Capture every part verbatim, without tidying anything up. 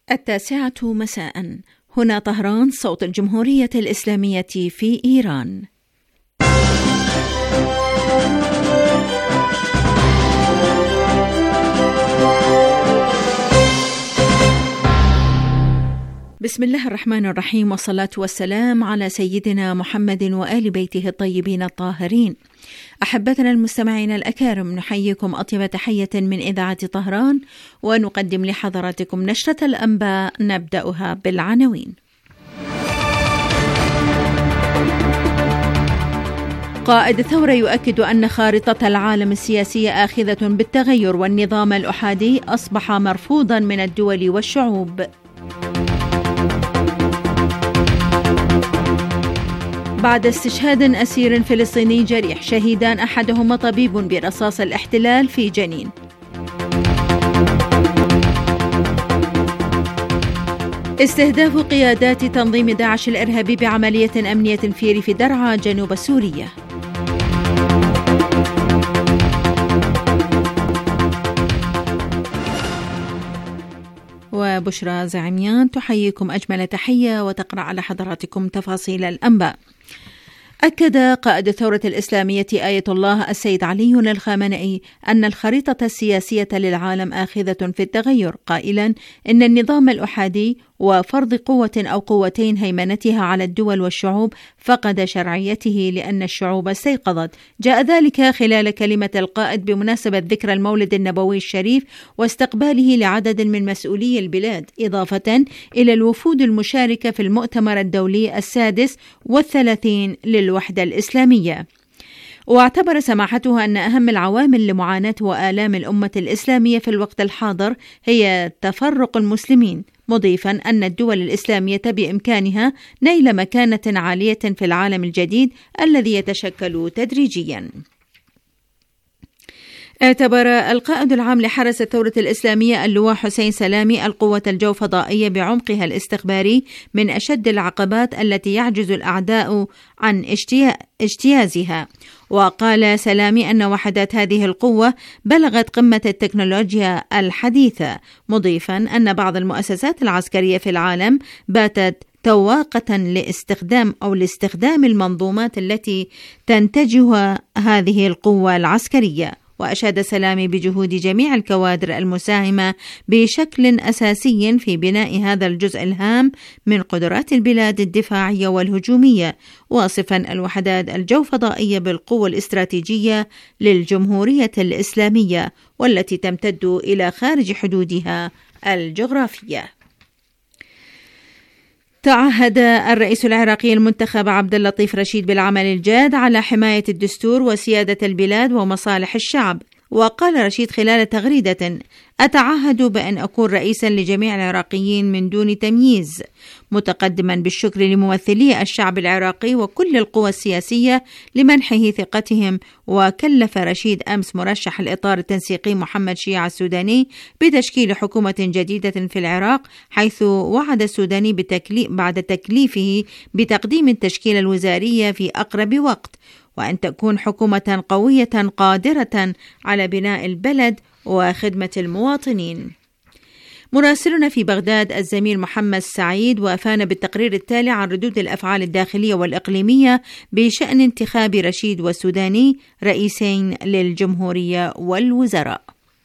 التاسعة مساء. هنا طهران، صوت الجمهورية الإسلامية في إيران. بسم الله الرحمن الرحيم، والصلاة والسلام على سيدنا محمد وآل بيته الطيبين الطاهرين. أحبتنا المستمعين الأكارم، نحييكم أطيب تحية من إذاعة طهران، ونقدم لحضراتكم نشرة الأنباء نبدأها بالعناوين. قائد الثورة يؤكد أن خارطة العالم السياسية آخذة بالتغير، والنظام الأحادي أصبح مرفوضا من الدول والشعوب. بعد استشهاد أسير فلسطيني جريح، شهيدان أحدهما طبيب برصاص الاحتلال في جنين. استهداف قيادات تنظيم داعش الإرهابي بعملية أمنية في ريف درعا جنوب سوريا. وبشرى زعميان تحييكم أجمل تحية وتقرأ على حضراتكم تفاصيل الأنباء. أكد قائد الثورة الإسلامية آية الله السيد علي الخامنئي أن الخريطة السياسية للعالم آخذة في التغير، قائلا إن النظام الأحادي وفرض قوة أو قوتين هيمنتها على الدول والشعوب فقد شرعيته لأن الشعوب استيقظت. جاء ذلك خلال كلمة القائد بمناسبة ذكرى المولد النبوي الشريف واستقباله لعدد من مسؤولي البلاد، إضافة إلى الوفود المشاركة في المؤتمر الدولي السادس والثلاثين للوحدة الإسلامية. واعتبر سماحته أن أهم العوامل لمعاناة وآلام الأمة الإسلامية في الوقت الحاضر هي تفرق المسلمين، مضيفا أن الدول الإسلامية بإمكانها نيل مكانة عالية في العالم الجديد الذي يتشكل تدريجيا. اعتبر القائد العام لحرس الثورة الإسلامية اللواء حسين سلامي القوة الجوفضائية بعمقها الاستخباري من أشد العقبات التي يعجز الأعداء عن اجتيازها. وقال سلامي أن وحدات هذه القوة بلغت قمة التكنولوجيا الحديثة، مضيفا أن بعض المؤسسات العسكرية في العالم باتت تواقة لاستخدام أو لاستخدام المنظومات التي تنتجها هذه القوة العسكرية. وأشاد سلامي بجهود جميع الكوادر المساهمة بشكل أساسي في بناء هذا الجزء الهام من قدرات البلاد الدفاعية والهجومية، واصفا الوحدات الجوفضائية بالقوة الاستراتيجية للجمهورية الإسلامية والتي تمتد إلى خارج حدودها الجغرافية. تعهد الرئيس العراقي المنتخب عبد اللطيف رشيد بالعمل الجاد على حماية الدستور وسيادة البلاد ومصالح الشعب. وقال رشيد خلال تغريدة: أتعهد بأن أكون رئيسا لجميع العراقيين من دون تمييز، متقدما بالشكر لممثلي الشعب العراقي وكل القوى السياسية لمنحه ثقتهم. وكلف رشيد أمس مرشح الإطار التنسيقي محمد شيع السوداني بتشكيل حكومة جديدة في العراق، حيث وعد السوداني بتكليف بعد تكليفه بتقديم التشكيلة الوزارية في أقرب وقت، وأن تكون حكومة قوية قادرة على بناء البلد وخدمة المواطنين. مراسلنا في بغداد الزميل محمد سعيد وافانا بالتقرير التالي عن ردود الأفعال الداخلية والإقليمية بشأن انتخاب رشيد والسوداني رئيسين للجمهورية والوزراء.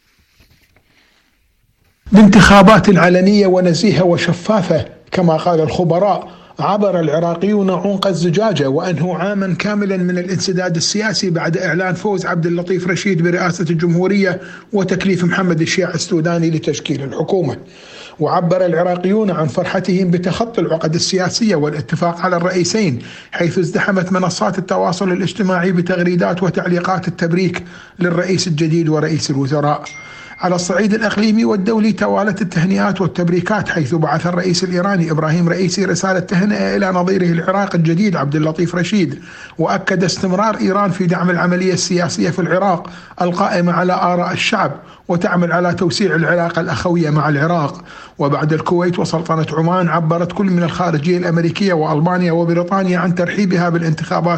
بانتخابات علنية ونزيهة وشفافة كما قال الخبراء، عبر العراقيون عنق الزجاجة وأنهوا عاما كاملا من الانسداد السياسي بعد إعلان فوز عبد اللطيف رشيد برئاسة الجمهورية وتكليف محمد الشيع السوداني لتشكيل الحكومة. وعبر العراقيون عن فرحتهم بتخطي العقد السياسية والاتفاق على الرئيسين، حيث ازدحمت منصات التواصل الاجتماعي بتغريدات وتعليقات التبريك للرئيس الجديد ورئيس الوزراء. على الصعيد الإقليمي والدولي توالت التهنئات والتبريكات، حيث بعث الرئيس الإيراني إبراهيم رئيسي رسالة تهنئة إلى نظيره العراقي الجديد عبد اللطيف رشيد، وأكد استمرار إيران في دعم العملية السياسية في العراق القائمة على آراء الشعب وتعمل على توسيع العلاقة الأخوية مع العراق. وبعد الكويت وسلطنة عمان، عبرت كل من الخارجية الأمريكية وألمانيا وبريطانيا عن ترحيبها بالانتخابات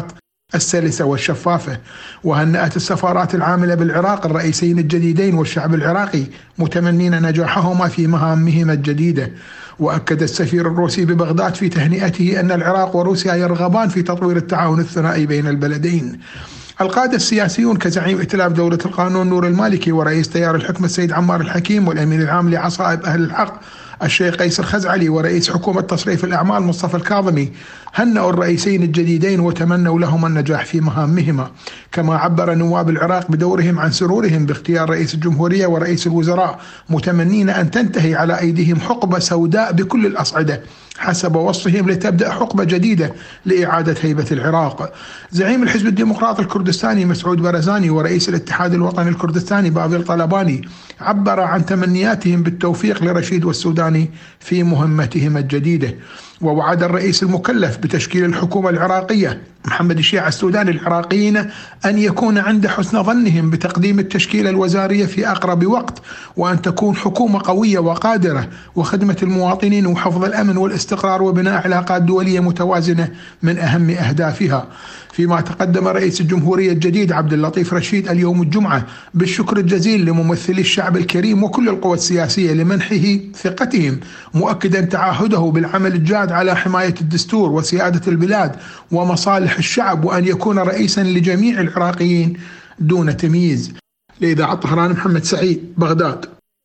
السلسة والشفافة. وهنأت السفارات العاملة بالعراق الرئيسين الجديدين والشعب العراقي متمنين نجاحهما في مهامهما الجديدة. وأكد السفير الروسي ببغداد في تهنئته أن العراق وروسيا يرغبان في تطوير التعاون الثنائي بين البلدين. القادة السياسيون كزعيم ائتلاف دولة القانون نور المالكي ورئيس تيار الحكمة السيد عمار الحكيم والأمين العام لعصائب أهل الحق الشيخ قيس الخزعلي ورئيس حكومة تصريف الأعمال مصطفى الكاظمي هنأوا الرئيسين الجديدين وتمنوا لهما النجاح في مهامهما. كما عبر نواب العراق بدورهم عن سرورهم باختيار رئيس الجمهورية ورئيس الوزراء متمنين أن تنتهي على أيديهم حقبة سوداء بكل الأصعدة حسب وصفهم لتبدأ حقبة جديدة لإعادة هيبة العراق. زعيم الحزب الديمقراطي الكردستاني مسعود برزاني ورئيس الاتحاد الوطني الكردستاني بافل طلباني عبر عن تمنياتهم بالتوفيق لرشيد والسوداني في مهمتهم الجديدة. ووعد الرئيس المكلف بتشكيل الحكومة العراقية محمد الشيع السوداني العراقيين أن يكون عند حسن ظنهم بتقديم التشكيلة الوزارية في أقرب وقت، وأن تكون حكومة قوية وقادرة وخدمة المواطنين وحفظ الأمن والاستقرار وبناء علاقات دولية متوازنة من أهم أهدافها. فيما تقدم رئيس الجمهورية الجديد عبد اللطيف رشيد اليوم الجمعة بالشكر الجزيل لممثلي الشعب الكريم وكل القوى السياسية لمنحه ثقتهم، مؤكدا تعهده بالعمل الجاد على حماية الدستور وسيادة البلاد ومصالح الشعب، وأن يكون رئيسا لجميع العراقيين دون تمييز. لإذاعة طهران محمد سعيد، بغداد.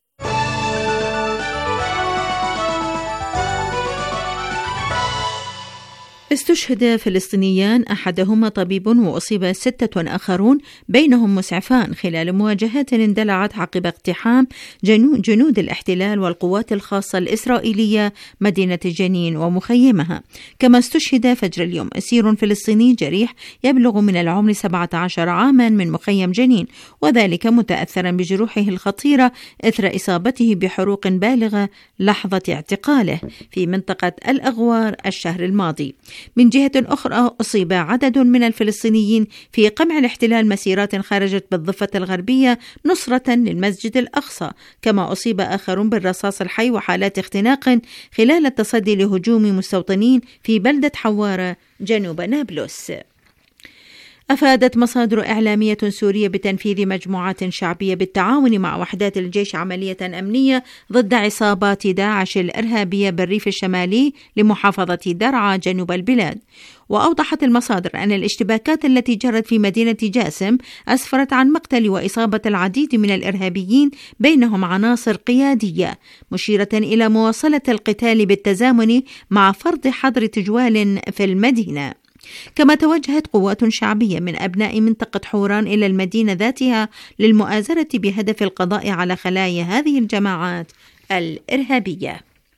استشهد فلسطينيان أحدهما طبيب وأصيب ستة آخرون بينهم مسعفان خلال مواجهات اندلعت عقب اقتحام جنود الاحتلال والقوات الخاصة الإسرائيلية مدينة جنين ومخيمها. كما استشهد فجر اليوم أسير فلسطيني جريح يبلغ من العمر سبعة عشر عاما من مخيم جنين، وذلك متأثرا بجروحه الخطيرة إثر إصابته بحروق بالغة لحظة اعتقاله في منطقة الأغوار الشهر الماضي. من جهة أخرى أصيب عدد من الفلسطينيين في قمع الاحتلال مسيرات خرجت بالضفة الغربية نصرة للمسجد الأقصى، كما أصيب آخرون بالرصاص الحي وحالات اختناق خلال التصدي لهجوم مستوطنين في بلدة حوارة جنوب نابلس. أفادت مصادر إعلامية سورية بتنفيذ مجموعات شعبية بالتعاون مع وحدات الجيش عملية أمنية ضد عصابات داعش الإرهابية بالريف الشمالي لمحافظة درعا جنوب البلاد. وأوضحت المصادر أن الاشتباكات التي جرت في مدينة جاسم أسفرت عن مقتل وإصابة العديد من الإرهابيين بينهم عناصر قيادية، مشيرة إلى مواصلة القتال بالتزامن مع فرض حظر تجوال في المدينة. كما توجهت قوات شعبية من أبناء منطقة حوران إلى المدينة ذاتها للمؤازرة بهدف القضاء على خلايا هذه الجماعات الإرهابية.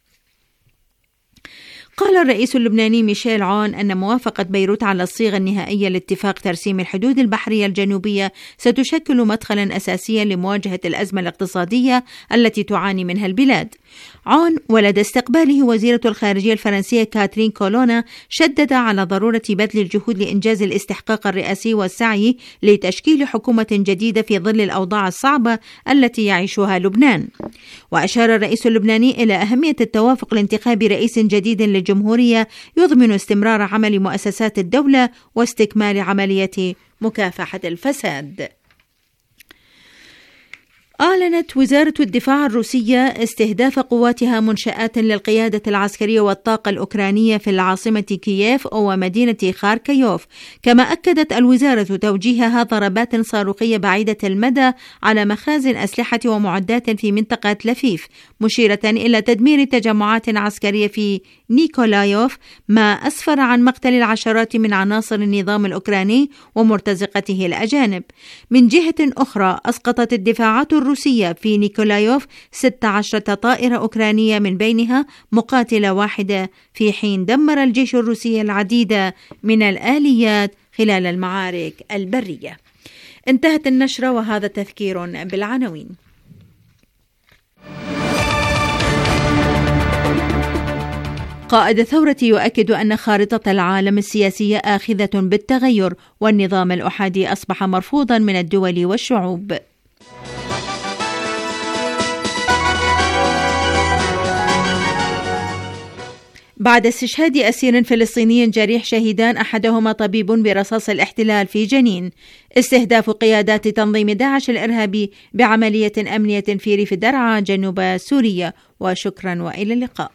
قال الرئيس اللبناني ميشيل عون أن موافقة بيروت على الصيغة النهائية لاتفاق ترسيم الحدود البحرية الجنوبية ستشكل مدخلا أساسيا لمواجهة الأزمة الاقتصادية التي تعاني منها البلاد. عون ولدى استقباله وزيرة الخارجية الفرنسية كاترين كولونا شدد على ضرورة بذل الجهود لإنجاز الاستحقاق الرئاسي والسعي لتشكيل حكومة جديدة في ظل الأوضاع الصعبة التي يعيشها لبنان. وأشار الرئيس اللبناني إلى أهمية التوافق لانتخاب رئيس جديد للجمهورية يضمن استمرار عمل مؤسسات الدولة واستكمال عملية مكافحة الفساد. أعلنت وزارة الدفاع الروسية استهداف قواتها منشآت للقيادة العسكرية والطاقة الأوكرانية في العاصمة كييف ومدينة خاركيوف. كما أكدت الوزارة توجيهها ضربات صاروخية بعيدة المدى على مخازن أسلحة ومعدات في منطقة لفيف، مشيرة إلى تدمير تجمعات عسكرية في نيكولايوف، ما أسفر عن مقتل العشرات من عناصر النظام الأوكراني ومرتزقته الأجانب. من جهة أخرى أسقطت الدفاعات الروسية في نيكولايوف ست عشرة طائرة أوكرانية من بينها مقاتلة واحدة، في حين دمر الجيش الروسي العديد من الآليات خلال المعارك البرية. انتهت النشرة وهذا تذكير بالعناوين. قائد الثورة يؤكد أن خارطة العالم السياسية آخذة بالتغير والنظام الأحادي أصبح مرفوضا من الدول والشعوب. بعد استشهاد أسير فلسطيني جريح شهيدان، أحدهما طبيب برصاص الاحتلال في جنين. استهداف قيادات تنظيم داعش الإرهابي بعملية أمنية في ريف درعا جنوب سوريا. وشكرا وإلى اللقاء.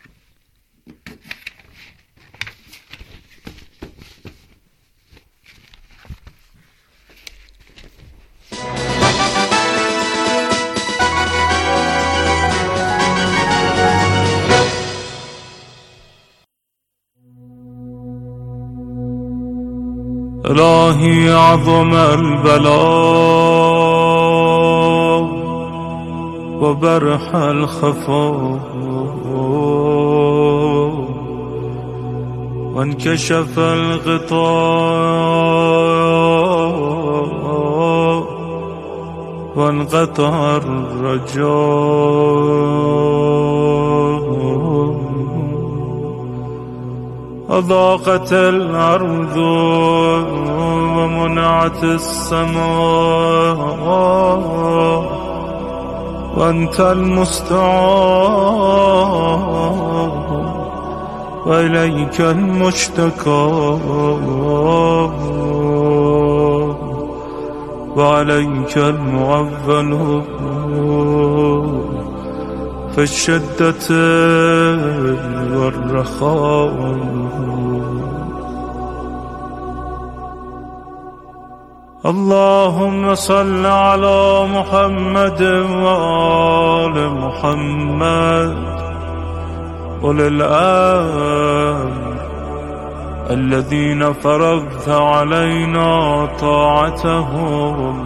إلهي عظم البلاء وبرح الخفاء وانكشف الغطاء وانقطع الرجاء أضاقت الأرض ومنعت السماء وأنت المستعان وإليك المشتكى وعليك المعول في الشدة والرخاء. اللهم صل على محمد وآل محمد أولي الأمر الذين فرضت علينا طاعتهم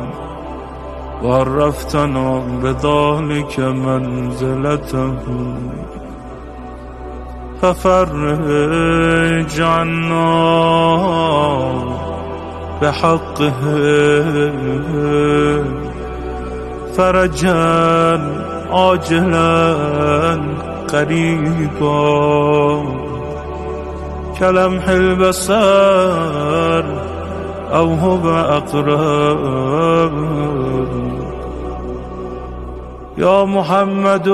وعرفتنا بذلك منزلتهم، ففرج عنا بحقه فرجا عاجلا قريبا كلمح البصر أو هو أقرب. يا محمد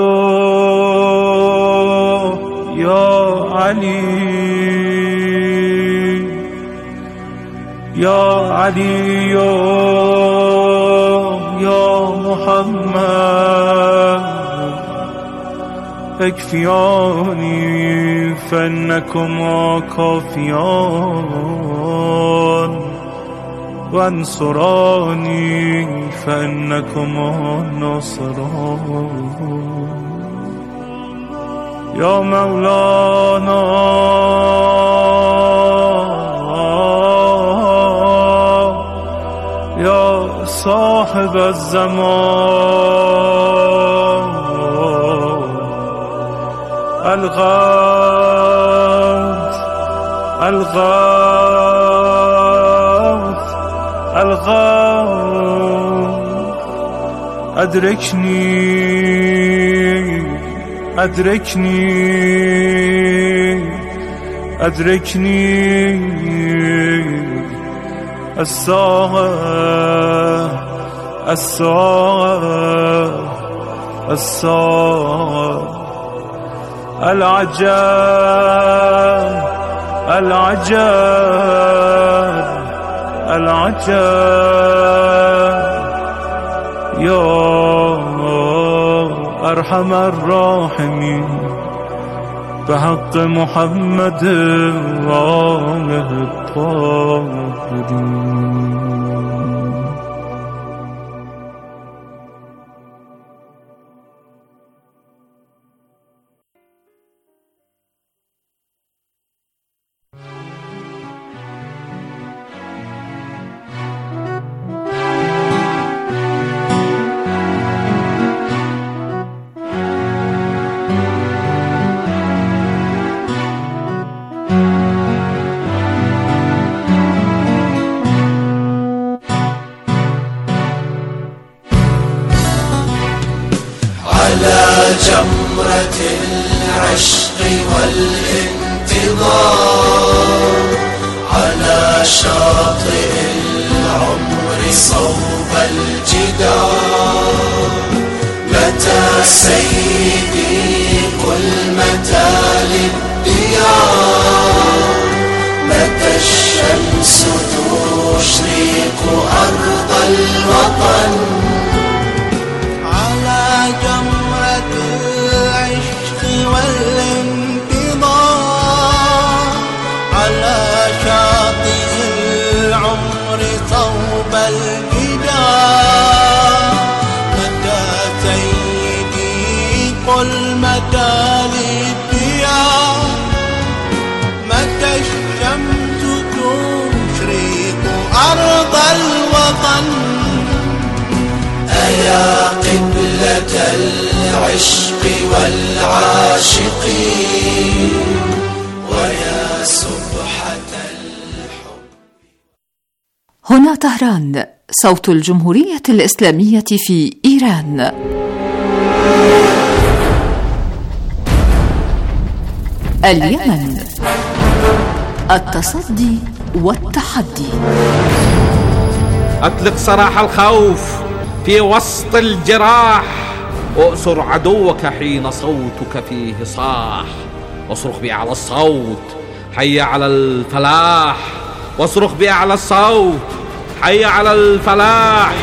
يا علي يا علي يا محمد اكفياني فإنكما كافيان وانصراني فإنكما ناصران. يا مولانا يا صاحب الزمان الغوث الغوث الغوث أدركني أدركني أدركني الساعة الساعة الساعة العجاب العجاب العجاب. يا أرحم الراحمين بحق محمد وآله الطاهرين. جمرة العشق والانتظار على شاطئ العمر صوب الجدار. متى سيدي قل متى للديار الشمس تشرق أرض الوطن على جمرة العشق والانتظار على شاطئ العمر صوب الجدار متى سيدي قل متى للديار متى الشمس تشرق أرض الوطن أيا قبلة العشق والعاشقين ويا سبحة الحب. هنا طهران، صوت الجمهورية الإسلامية في إيران. اليمن، التصدي والتحدي. أطلق سراح الخوف في وسط الجراح، وأسر عدوك حين صوتك فيه صاح، واصرخ بأعلى الصوت حي على الفلاح، واصرخ بأعلى الصوت حي على الفلاح.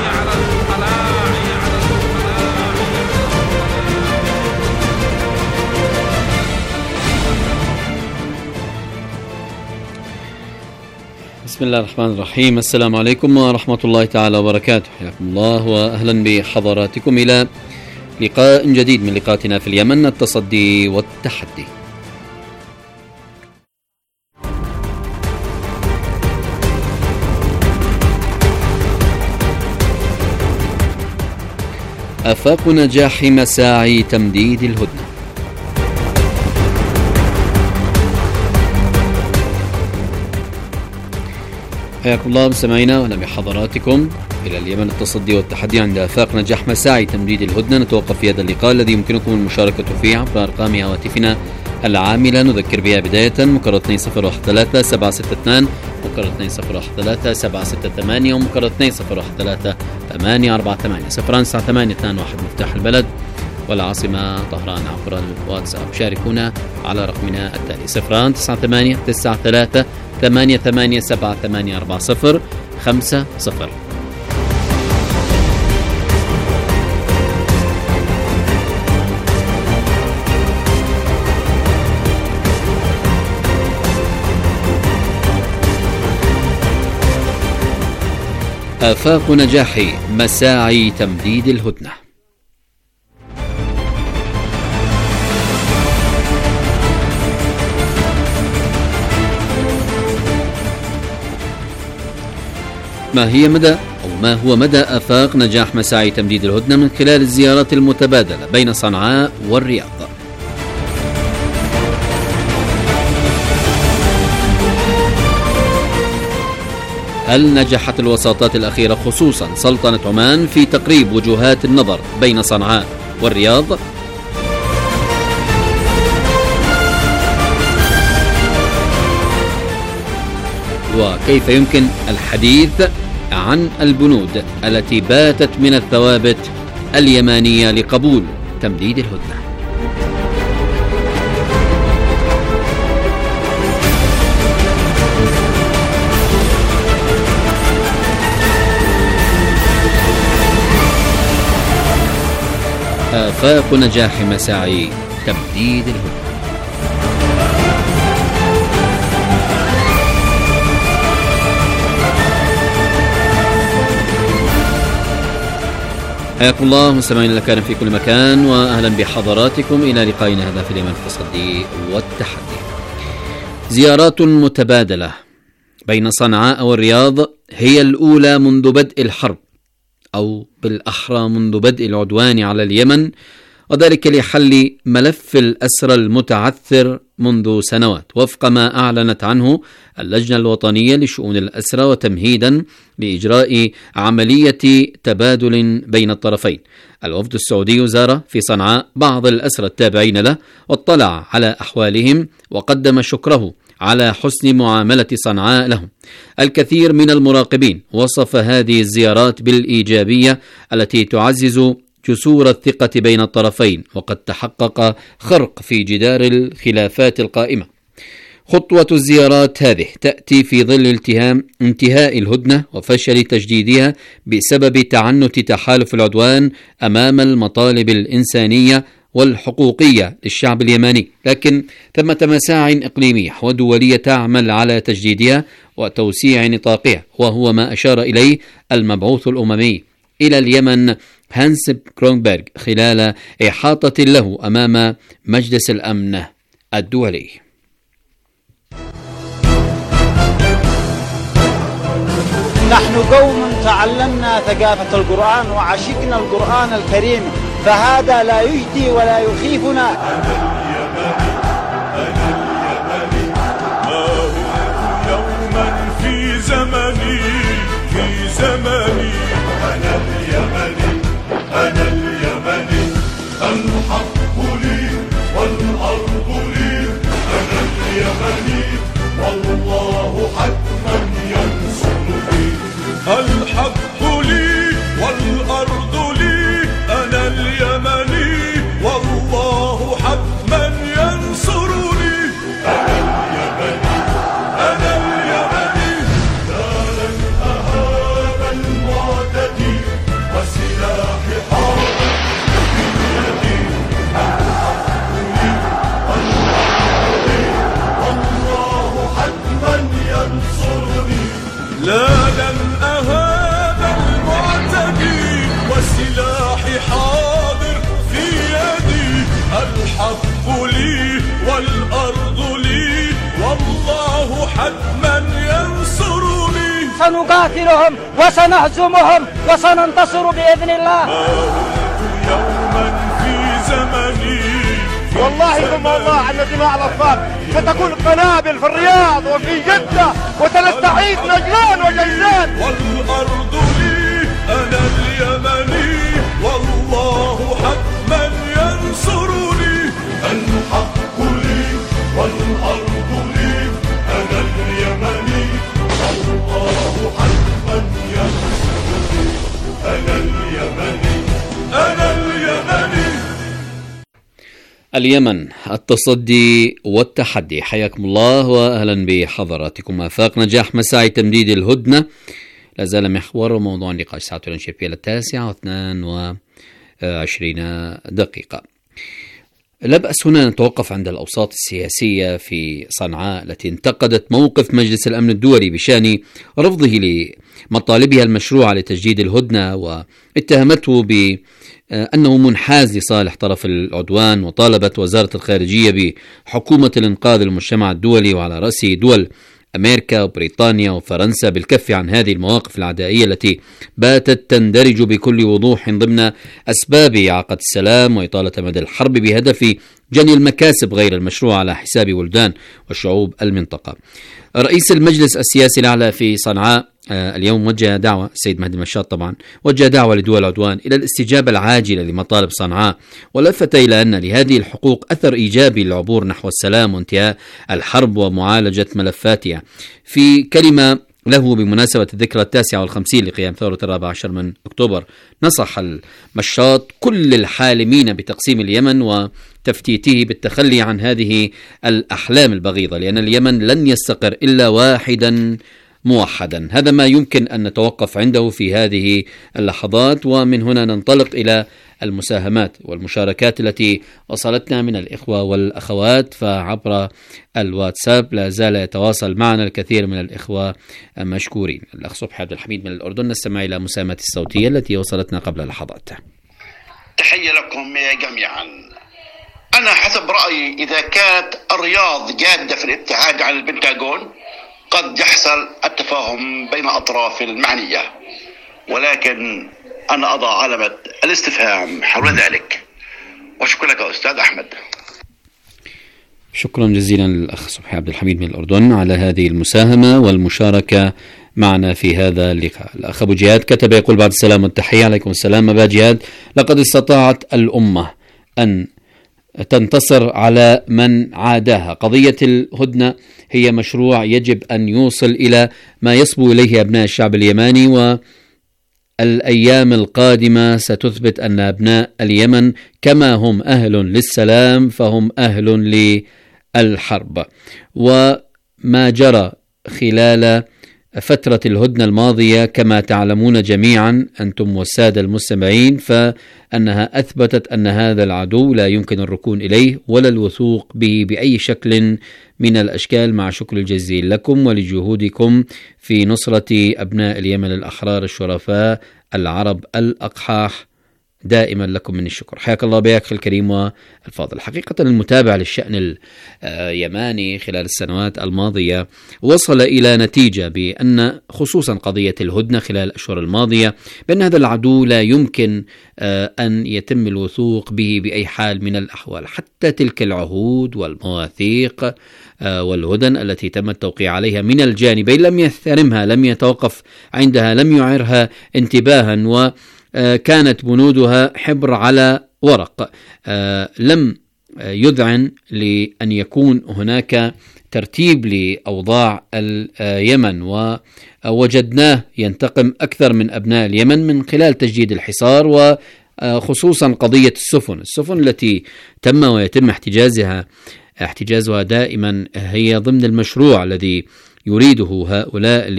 بسم الله الرحمن الرحيم. السلام عليكم ورحمة الله تعالى وبركاته. حياكم الله وأهلا بحضراتكم إلى لقاء جديد من لقاءاتنا في اليمن، التصدي والتحدي. آفاق نجاح مساعي تمديد الهدنة. حياكم الله مستمعينا واهلا بحضراتكم الى اليمن، التصدي والتحدي عند آفاق نجاح مساعي تمديد الهدنة. نتوقف في هذا اللقاء الذي يمكنكم المشاركة فيه عبر ارقام هواتفنا العاملة، نذكر بها بداية مكرر اثنين صفر واحد ثلاثة سبعة ستة اثنان، مكرر اثنين صفر واحد ثلاثة سبعة ستة ثمانية، ومكرر اثنين صفر واحد ثلاثة ثمانية أربعة ثمانية صفران تسعة ثمانية اثنان واحد مفتاح البلد والعاصمة طهران عبر الواتساب. شاركونا على رقمنا التالي صفران تسعة ثمانية تسعة ثلاثة ثمانية ثمانية سبعة ثمانية أربعة صفر خمسة صفر. آفاق نجاح مساعي تمديد الهدنة. ما هي مدى أو ما هو مدى آفاق نجاح مساعي تمديد الهدنة من خلال الزيارات المتبادلة بين صنعاء والرياض؟ هل نجحت الوساطات الأخيرة خصوصا سلطنة عمان في تقريب وجهات النظر بين صنعاء والرياض؟ وكيف يمكن الحديث عن البنود التي باتت من الثوابت اليمانية لقبول تمديد الهدنة؟ آفاق نجاح مساعي تمديد الهدنة. حياكم الله مستمعينا لكان في كل مكان واهلا بحضراتكم الى لقائنا هذا في اليمن، التصدي والتحدي. زيارات متبادلة بين صنعاء والرياض هي الأولى منذ بدء الحرب، أو بالأحرى منذ بدء العدوان على اليمن، وذلك لحل ملف الأسرى المتعثر منذ سنوات وفق ما أعلنت عنه اللجنة الوطنية لشؤون الأسرى، وتمهيدا لإجراء عملية تبادل بين الطرفين. الوفد السعودي زار في صنعاء بعض الأسرى التابعين له واطلع على أحوالهم وقدم شكره على حسن معاملة صنعاء لهم. الكثير من المراقبين وصف هذه الزيارات بالإيجابية التي تعزز جسور الثقة بين الطرفين، وقد تحقق خرق في جدار الخلافات القائمة، خطوة الزيارات هذه تأتي في ظل التهام انتهاء الهدنة وفشل تجديدها بسبب تعنت تحالف العدوان أمام المطالب الإنسانية والحقوقية للشعب اليمني، لكن ثمة مساع إقليمية ودولية تعمل على تجديدها وتوسيع نطاقها، وهو ما أشار إليه المبعوث الأممي إلى اليمن هانس كرونبرغ خلال إحاطة له أمام مجلس الأمن الدولي. نحن قوم تعلمنا ثقافة القرآن وعشقنا القرآن الكريم، فهذا لا يجدي ولا يخيفنا. يوما في زمني في زمني أنا اليمني أنا اليمني الحق لي والأرض لي أنا اليمني والله حتما ينصرني. الحق لي والأرض لي أنا اليمني والله حتما ينصرني. أنا اليمني أنا اليمني لا لن أهاب المعتدي وسلاحي حاضر في يدي. الحق لي والأرض لي والله حتما ينصرني. لا لن أهاب المعتدي وسلاحي حاضر في يدي. الحق لي والأرض لي والله حتما ينصرني. سنقاتلهم وسنهزمهم وسننتصر بإذن الله. يوما في زمني والله ثم الله على دماء الأطفال ستكون قنابل في الرياض وفي جدة وسنستعيد نجران وجيزان. والأرض لي أنا اليمني والله حتما ينصرني. الحق لي والأرض لي أنا اليمني والله حتما ينصرني. أنا اليمني أنا اليمني. اليمن، التصدي والتحدي. حياكم الله وأهلا بحضراتكم. آفاق نجاح مساعي تمديد الهدنة لا زال محور وموضوع نقاش ساعة الانشيبية التاسعة واثنان وعشرين دقيقة. لا بأس هنا نتوقف عند الأوساط السياسية في صنعاء التي انتقدت موقف مجلس الأمن الدولي بشأن رفضه لمطالبها المشروعة لتجديد الهدنة، واتهمته بأنه منحاز لصالح طرف العدوان، وطالبت وزارة الخارجية بحكومة الإنقاذ المجتمع الدولي وعلى رأسه دول أمريكا وبريطانيا وفرنسا بالكف عن هذه المواقف العدائية التي باتت تندرج بكل وضوح ضمن أسباب إعاقة السلام وإطالة مدى الحرب بهدف جني المكاسب غير المشروعة على حساب بلدان وشعوب المنطقة. رئيس المجلس السياسي الأعلى في صنعاء اليوم وجه دعوة، السيد مهدي مشاط طبعا وجه دعوة لدول العدوان إلى الاستجابة العاجلة لمطالب صنعاء، ولفت إلى أن لهذه الحقوق أثر إيجابي للعبور نحو السلام وانتهاء الحرب ومعالجة ملفاتها. في كلمة له بمناسبة الذكرى التاسعة والخمسين لقيام ثورة الرابع عشر من أكتوبر، نصح المشاط كل الحالمين بتقسيم اليمن وتفتيته بالتخلي عن هذه الأحلام البغيضة، لأن اليمن لن يستقر إلا واحدا موحدا. هذا ما يمكن أن نتوقف عنده في هذه اللحظات، ومن هنا ننطلق إلى المساهمات والمشاركات التي وصلتنا من الإخوة والأخوات. فعبر الواتساب لا زال يتواصل معنا الكثير من الإخوة مشكورين. الأخ صبحي عبد الحميد من الأردن، نستمع إلى مساهمة الصوتية التي وصلتنا قبل لحظات. تحية لكم جميعا. أنا حسب رأيي إذا كانت الرياض جادة في الابتعاد عن البنتاغون قد يحصل التفاهم بين أطراف المعنية، ولكن أنا أضع علامة الاستفهام حول ذلك. وشكرا لك أستاذ أحمد. شكرا جزيلا للأخ صبحي عبد الحميد من الأردن على هذه المساهمة والمشاركة معنا في هذا اللقاء. الأخ أبو جهاد كتب يقول: بعد السلام والتحية. عليكم السلام أبا جهاد. لقد استطاعت الأمة أن تنتصر على من عاداها. قضية الهدنة هي مشروع يجب أن يوصل إلى ما يصبو إليه أبناء الشعب اليماني، والأيام القادمة ستثبت أن أبناء اليمن كما هم أهل للسلام فهم أهل الحرب. وما جرى خلال فترة الهدنة الماضية كما تعلمون جميعا أنتم والسادة المستمعين، فأنها أثبتت أن هذا العدو لا يمكن الركون إليه ولا الوثوق به بأي شكل من الأشكال، مع شكر الجزيل لكم ولجهودكم في نصرة أبناء اليمن الأحرار الشرفاء العرب الأقحاح. دائما لكم من الشكر. حياك الله بك أخي الكريم والفاضل. حقيقة المتابع للشأن اليماني خلال السنوات الماضية وصل إلى نتيجة بأن خصوصا قضية الهدنة خلال الأشهر الماضية بأن هذا العدو لا يمكن أن يتم الوثوق به بأي حال من الأحوال. حتى تلك العهود والمواثيق والهدن التي تم التوقيع عليها من الجانبين لم يحترمها، لم يتوقف عندها، لم يعرها انتباها، و كانت بنودها حبر على ورق. لم يذعن لأن يكون هناك ترتيب لأوضاع اليمن، ووجدناه ينتقم أكثر من أبناء اليمن من خلال تجديد الحصار، وخصوصا قضية السفن السفن التي تم ويتم احتجازها احتجازها دائما هي ضمن المشروع الذي يريده هؤلاء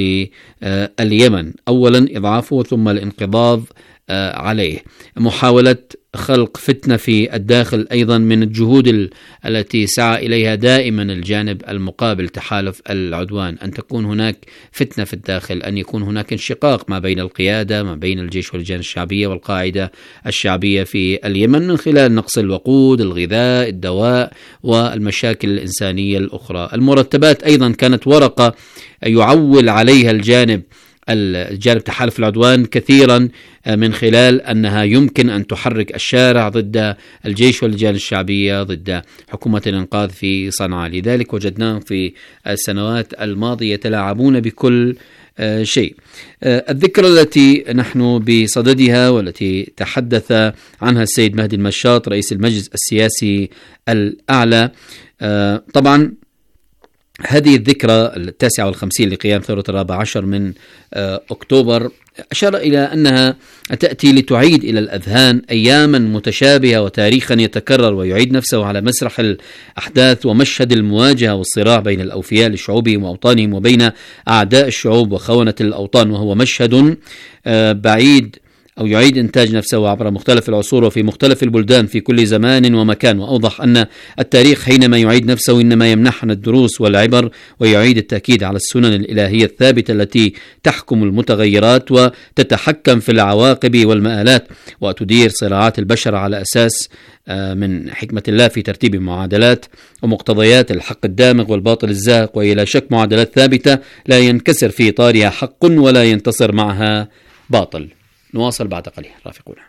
لليمن. أولا إضعافه ثم الانقضاض عليه، محاولة خلق فتنة في الداخل أيضا من الجهود التي سعى إليها دائما الجانب المقابل تحالف العدوان، أن تكون هناك فتنة في الداخل، أن يكون هناك انشقاق ما بين القيادة ما بين الجيش واللجان الشعبية والقاعدة الشعبية في اليمن من خلال نقص الوقود، الغذاء، الدواء، والمشاكل الإنسانية الأخرى. المرتبات أيضا كانت ورقة يعول عليها الجانب الجانب تحالف العدوان كثيرا من خلال أنها يمكن أن تحرك الشارع ضد الجيش واللجان الشعبية، ضد حكومة الإنقاذ في صنعاء. لذلك وجدناهم في السنوات الماضية يتلاعبون بكل شيء. الذكرى التي نحن بصددها والتي تحدث عنها السيد مهدي المشاط رئيس المجلس السياسي الأعلى، طبعا هذه الذكرى التاسعة والخمسين لقيام ثورة الرابع عشر من أكتوبر أشار إلى أنها تأتي لتعيد إلى الأذهان أياما متشابهة وتاريخا يتكرر ويعيد نفسه على مسرح الأحداث ومشهد المواجهة والصراع بين الأوفياء لشعوبهم وأوطانهم وبين أعداء الشعوب وخونة الأوطان، وهو مشهد بعيد أو يعيد إنتاج نفسه عبر مختلف العصور وفي مختلف البلدان في كل زمان ومكان. وأوضح أن التاريخ حينما يعيد نفسه إنما يمنحنا الدروس والعبر ويعيد التأكيد على السنن الإلهية الثابتة التي تحكم المتغيرات وتتحكم في العواقب والمآلات وتدير صراعات البشر على أساس من حكمة الله في ترتيب معادلات ومقتضيات الحق الدامغ والباطل الزاهق، وإلى شك معادلات ثابتة لا ينكسر في إطارها حق ولا ينتصر معها باطل. نواصل بعد قليل رافقونا.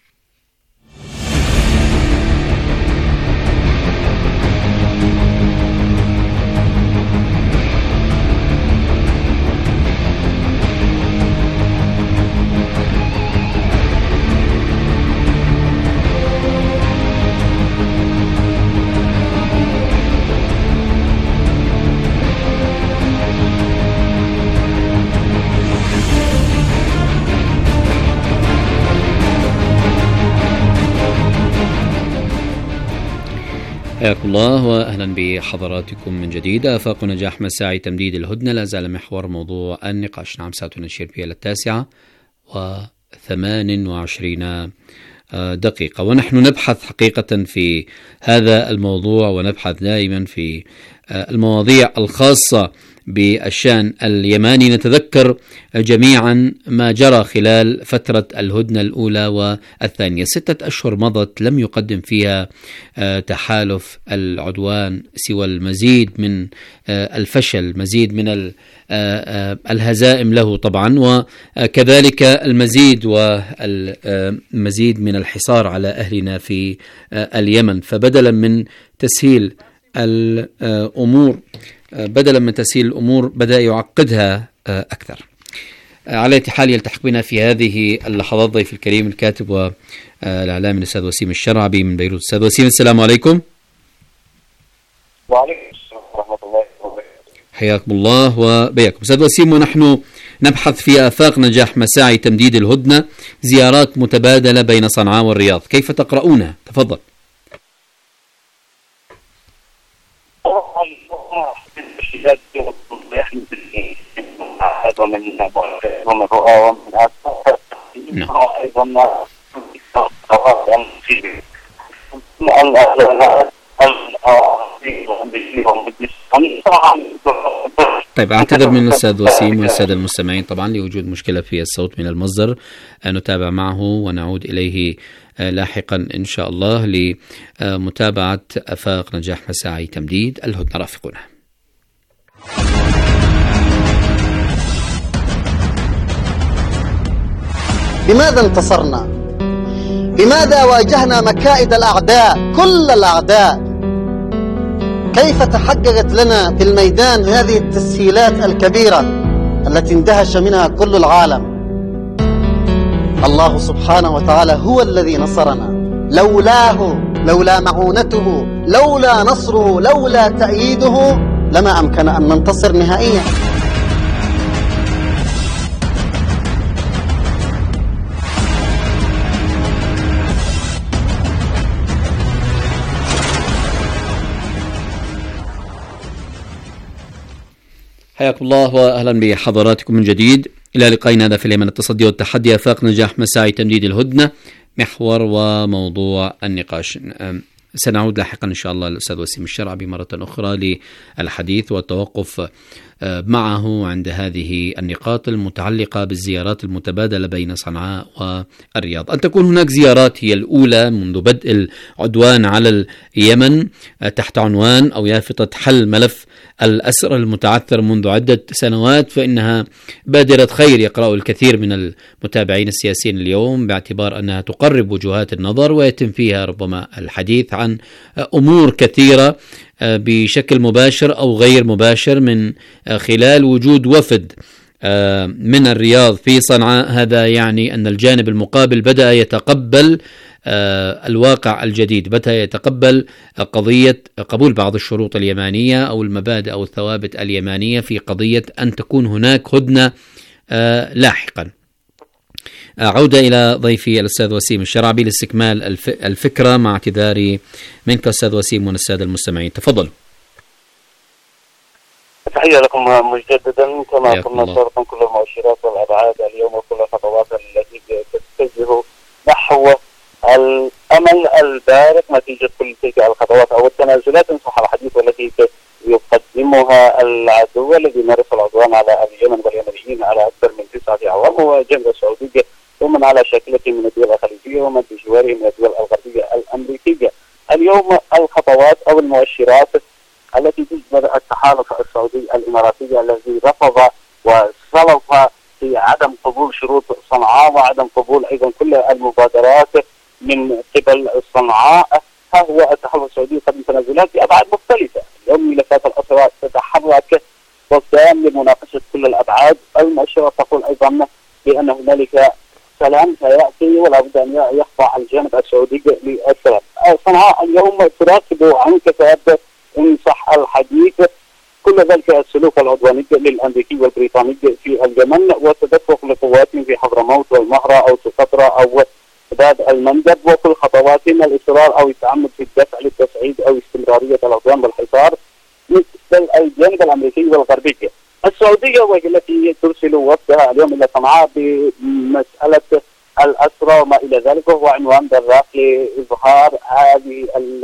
حياكم الله وأهلا بحضراتكم من جديد. آفاق نجاح مساعي تمديد الهدنة لا زال محور موضوع النقاش. نعم ساعة نشير بها للتاسعة وثمان وعشرين دقيقة، ونحن نبحث حقيقة في هذا الموضوع ونبحث دائما في المواضيع الخاصة بالشأن اليماني. نتذكر جميعا ما جرى خلال فترة الهدنة الأولى والثانية. ستة أشهر مضت لم يقدم فيها تحالف العدوان سوى المزيد من الفشل، مزيد من الهزائم له طبعا، وكذلك المزيد والمزيد من الحصار على أهلنا في اليمن. فبدلا من تسهيل الأمور بدلا من تسهيل الأمور بدأ يعقدها أكثر. على أي حال يلتحق بنا في هذه اللحظات ضيف الكريم الكاتب والإعلامي الأستاذ وسيم الشرعبي من بيروت. أستاذ وسيم السلام عليكم. وعليكم السلام ورحمة الله وبركاته. حياكم الله وبياكم. أستاذ وسيم، ونحن نبحث في آفاق نجاح مساعي تمديد الهدنة، زيارات متبادلة بين صنعاء والرياض، كيف تقرؤونها؟ تفضل. ومن ومن رؤى ومن آثار أيضا طيب أعتذر من الأستاذ وسيم والسادة المستمعين طبعا لوجود مشكلة في الصوت من المصدر، نتابع معه ونعود إليه لاحقا إن شاء الله لمتابعة آفاق نجاح مساعي تمديد الهدنة. رافقنا. لماذا انتصرنا؟ لماذا واجهنا مكائد الأعداء كل الأعداء؟ كيف تحققت لنا في الميدان هذه التسهيلات الكبيرة التي اندهش منها كل العالم؟ الله سبحانه وتعالى هو الذي نصرنا، لولاه لولا معونته لولا نصره لولا تأييده لما أمكن أن ننتصر نهائيا. حياكم الله وأهلا بحضراتكم من جديد إلى لقائنا هذا في اليمن التصدي والتحدي آفاق نجاح مساعي تمديد الهدنة، محور وموضوع النقاش. سنعود لاحقا إن شاء الله الأستاذ وسيم الشرعبي مرة أخرى للحديث والتوقف معه عند هذه النقاط المتعلقة بالزيارات المتبادلة بين صنعاء والرياض. أن تكون هناك زيارات هي الأولى منذ بدء العدوان على اليمن تحت عنوان أو يافطة حل ملف الأسر المتعثر منذ عدة سنوات، فإنها بادرة خير يقرأ الكثير من المتابعين السياسيين اليوم، باعتبار أنها تقرب وجهات النظر ويتم فيها ربما الحديث عن أمور كثيرة بشكل مباشر أو غير مباشر من خلال وجود وفد من الرياض في صنعاء. هذا يعني أن الجانب المقابل بدأ يتقبل الواقع الجديد، بدأ يتقبل قضية قبول بعض الشروط اليمانية أو المبادئ أو الثوابت اليمانية في قضية أن تكون هناك هدنة لاحقا. عودة إلى ضيفي الأستاذ وسيم الشرعبي لاستكمال الفكرة مع اعتذاري منك أستاذ وسيم ومن السادة المستمعين. تفضل. تحية لكم مجددا. كما قلنا سابقا كل المؤشرات والأبعاد اليوم وكل الخطوات التي تتجه نحو الأمل البارق نتيجة كل تلك الخطوات أو التنازلات إن صح الحديث والتي يقدمها العدو الذي مارس العدوان على اليمن واليمنيين على أكثر من تسعة أعوام، هو جنب السعودية ومن على شاكلة من الدول الخليجية ومن بجواره من الدول الغربية الأمريكية. اليوم الخطوات أو المؤشرات التي تجبر التحالف السعودي الإماراتي الذي رفض وسلط في عدم قبول شروط صنعاء وعدم قبول أيضا كل المبادرات من قبل صنعاء، ها هو التحالف السعودي يقدم تنازلات بأبعاد مختلفة. اليوم ملفات الأسرى تتحرك قدام لمناقشة كل الأبعاد. المؤشرات تقول أيضا بأن هنالك سلام سيأتي ولا بد أن يخضع الجانب السعودي للسلام. صنعاء اليوم تراقب عن كثاب إن صح الحديث كل ذلك السلوك العدواني للأمريكي والبريطاني في اليمن وتدفق لقواتهم في حضرموت والمهرة أو سقطرى أو باب المندب، وكل خطواتهم الإصرار أو التعمد في الدفع للتصعيد أو استمرارية العدوان والحصار من الجانب الأمريكي والغربي. السعودية وهي التي ترسل وفدها اليوم إلى صنعاء بمسألة الأسرى وما إلى ذلك، وهو عنوان براق لإظهار هذه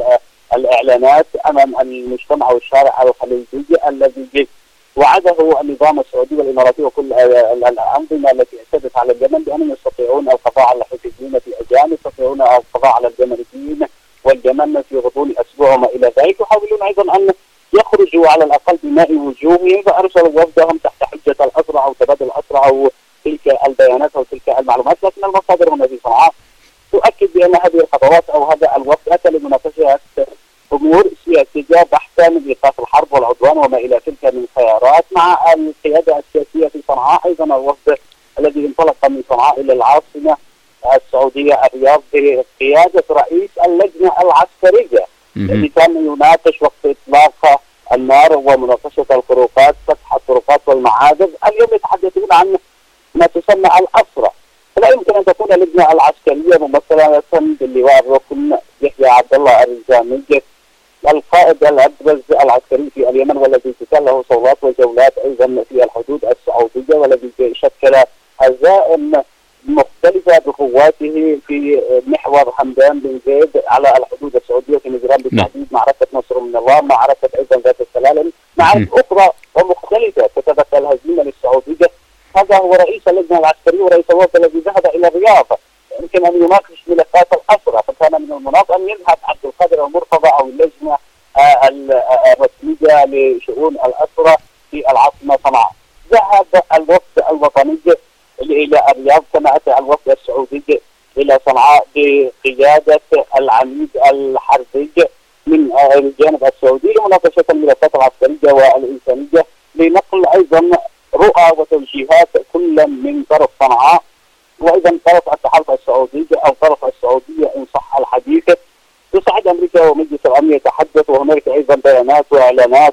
الإعلانات أمام المجتمع والشارع الخليجي الذي وعده النظام السعودي والإماراتي وكل الأنظمة التي اعتدت على اليمن بأنهم يستطيعون القضاء على الحوثيين في أجانب، يستطيعون القضاء على اليمنيين واليمن في غضون أسبوع وما إلى ذلك. يحاولون أيضا أن يخرجوا على الأقل بماء وجوههم، فأرسلوا وفدهم تحت حجة الأسرى أو تبادل الأسرى أو تلك البيانات أو تلك المعلومات، لكن المصادر هنا في صنعاء تؤكد بأن هذه الخطوات أو هذا الوفد أتى لمناقشة أمور سياسية بحثا من إيقاف الحرب والعدوان وما إلى تلك من خيارات مع القيادة السياسية في صنعاء. أيضا الوفد الذي انطلق من صنعاء إلى العاصمة السعودية الرياض بقيادة رئيس اللجنة العسكرية الذي كان يناقش وقت إطلاق النار ومناقشة الخروقات فتح الطرقات والمعابر. اليوم يتحدثون عن ما تسمى الأسرى. فلا يمكن أن تكون اللجنة العسكرية ممثلة باللواء الركن يحيى عبد الله الرزامي القائد الأبرز العسكري في اليمن والذي تكون له صولات وجولات أيضا في الحدود السعودية، والذي شكل هزائم مختلفة بقواته في محور حمدان بن زيد على الحدود السعودية في نجران بالتحديد، معركة نصر من الله، معركة أيضا ذات السلالم، معارك أخرى ومختلفة كتبت الهزيمة للسعودية. هذا هو رئيس اللجنة العسكرية ورئيس الوفد الذي ذهب إلى الرياض، يمكن أن يناقش ملفات الأسرى، فكان من المناط أن يذهب عبد القادر المرتضى أو اللجنة الرسمية لشؤون الأسرى في العاصمة صنعاء. ذهب الوفد الوطني إلى الرياض كما أتى الوفد السعودي إلى صنعاء بقيادة العميد الحربي من الجانب السعودي لمناقشة الملفات العسكرية والإنسانية، لنقل أيضا رؤى وتوجيهات كل من طرف صنعاء وأيضا طرف التحالف السعودي أو طرف السعودية إن صح الحديث. تصعد أمريكا ومجلس الأمن يتحدث، وهناك أيضا بيانات وإعلانات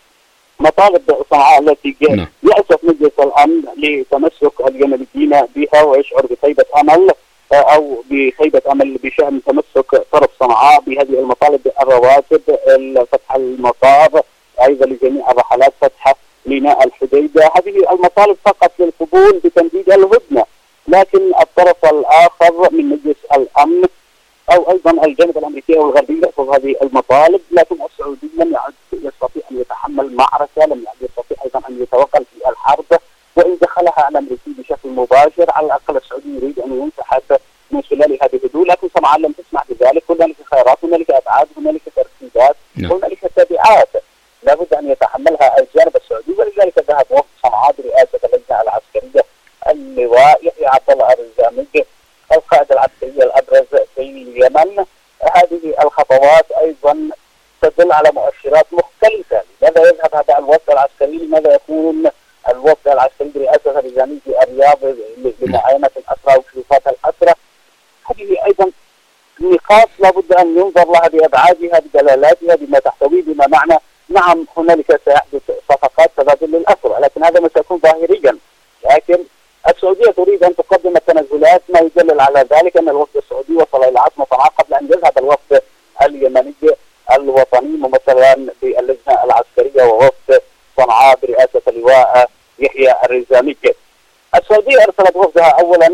مطالب صنعاء التي يأسف مجلس الأمن لتمسك اليمنيين بها ويشعر بخيبة أمل أو بخيبة أمل بشأن تمسك طرف صنعاء بهذه المطالب: الرواتب، فتح المطار، أيضا لجميع الرحلات، فتح ميناء الحديدة. هذه المطالب فقط للقبول بتمديد الهدنة، لكن الطرف الآخر من مجلس الأمن أو أيضا الجانب الأمريكي والغربي يرفض هذه المطالب، لكن السعودي لم يعد يستطيع أن يتحمل معركة، لم يعد يستطيع أيضا أن يتوغل في الحرب، وإن دخلها الأمريكي بشكل مباشر على الأقل السعودي يريد أن ينسحب من خلال هذه الهدوء، لكن صنعاء لم تسمح بذلك. هنالك خيارات، هنالك أبعاد، هنالك ترتيبات، هنالك تبعات لابد أن يتحملها الجانب السعودي، ولذلك ذهب وفد صنعاء برئاسة اللجنة العسكرية اللواء يحيى عبد الله الرزامي القائد العسكري الأبرز في اليمن. هذه الخطوات أيضا تدل على مؤشرات مختلفة. لماذا يذهب هذا الوفد العسكري؟ لماذا يكون الوفد العسكري برئاسة الرزامي في الرياض لمعاينة الأسرى وشرفات الأسرى؟ هذه أيضا نقاط لابد أن ينظر لها بأبعادها بدلالاتها بما تحتوي بما معنى. نعم هنالك سيحدث صفقات تبادل للأسرى، لكن هذا ما سيكون ظاهريا، لكن السعودية تريد أن تقدم التنازلات. ما يدلل على ذلك أن الوفد السعودي وصل إلى عاصمة صنعاء قبل أن يذهب الوفد اليمني الوطني ممثلا باللجنة العسكرية ووفد صنعاء برئاسة اللواء يحيى الرزامي. السعودية أرسلت وفدها أولا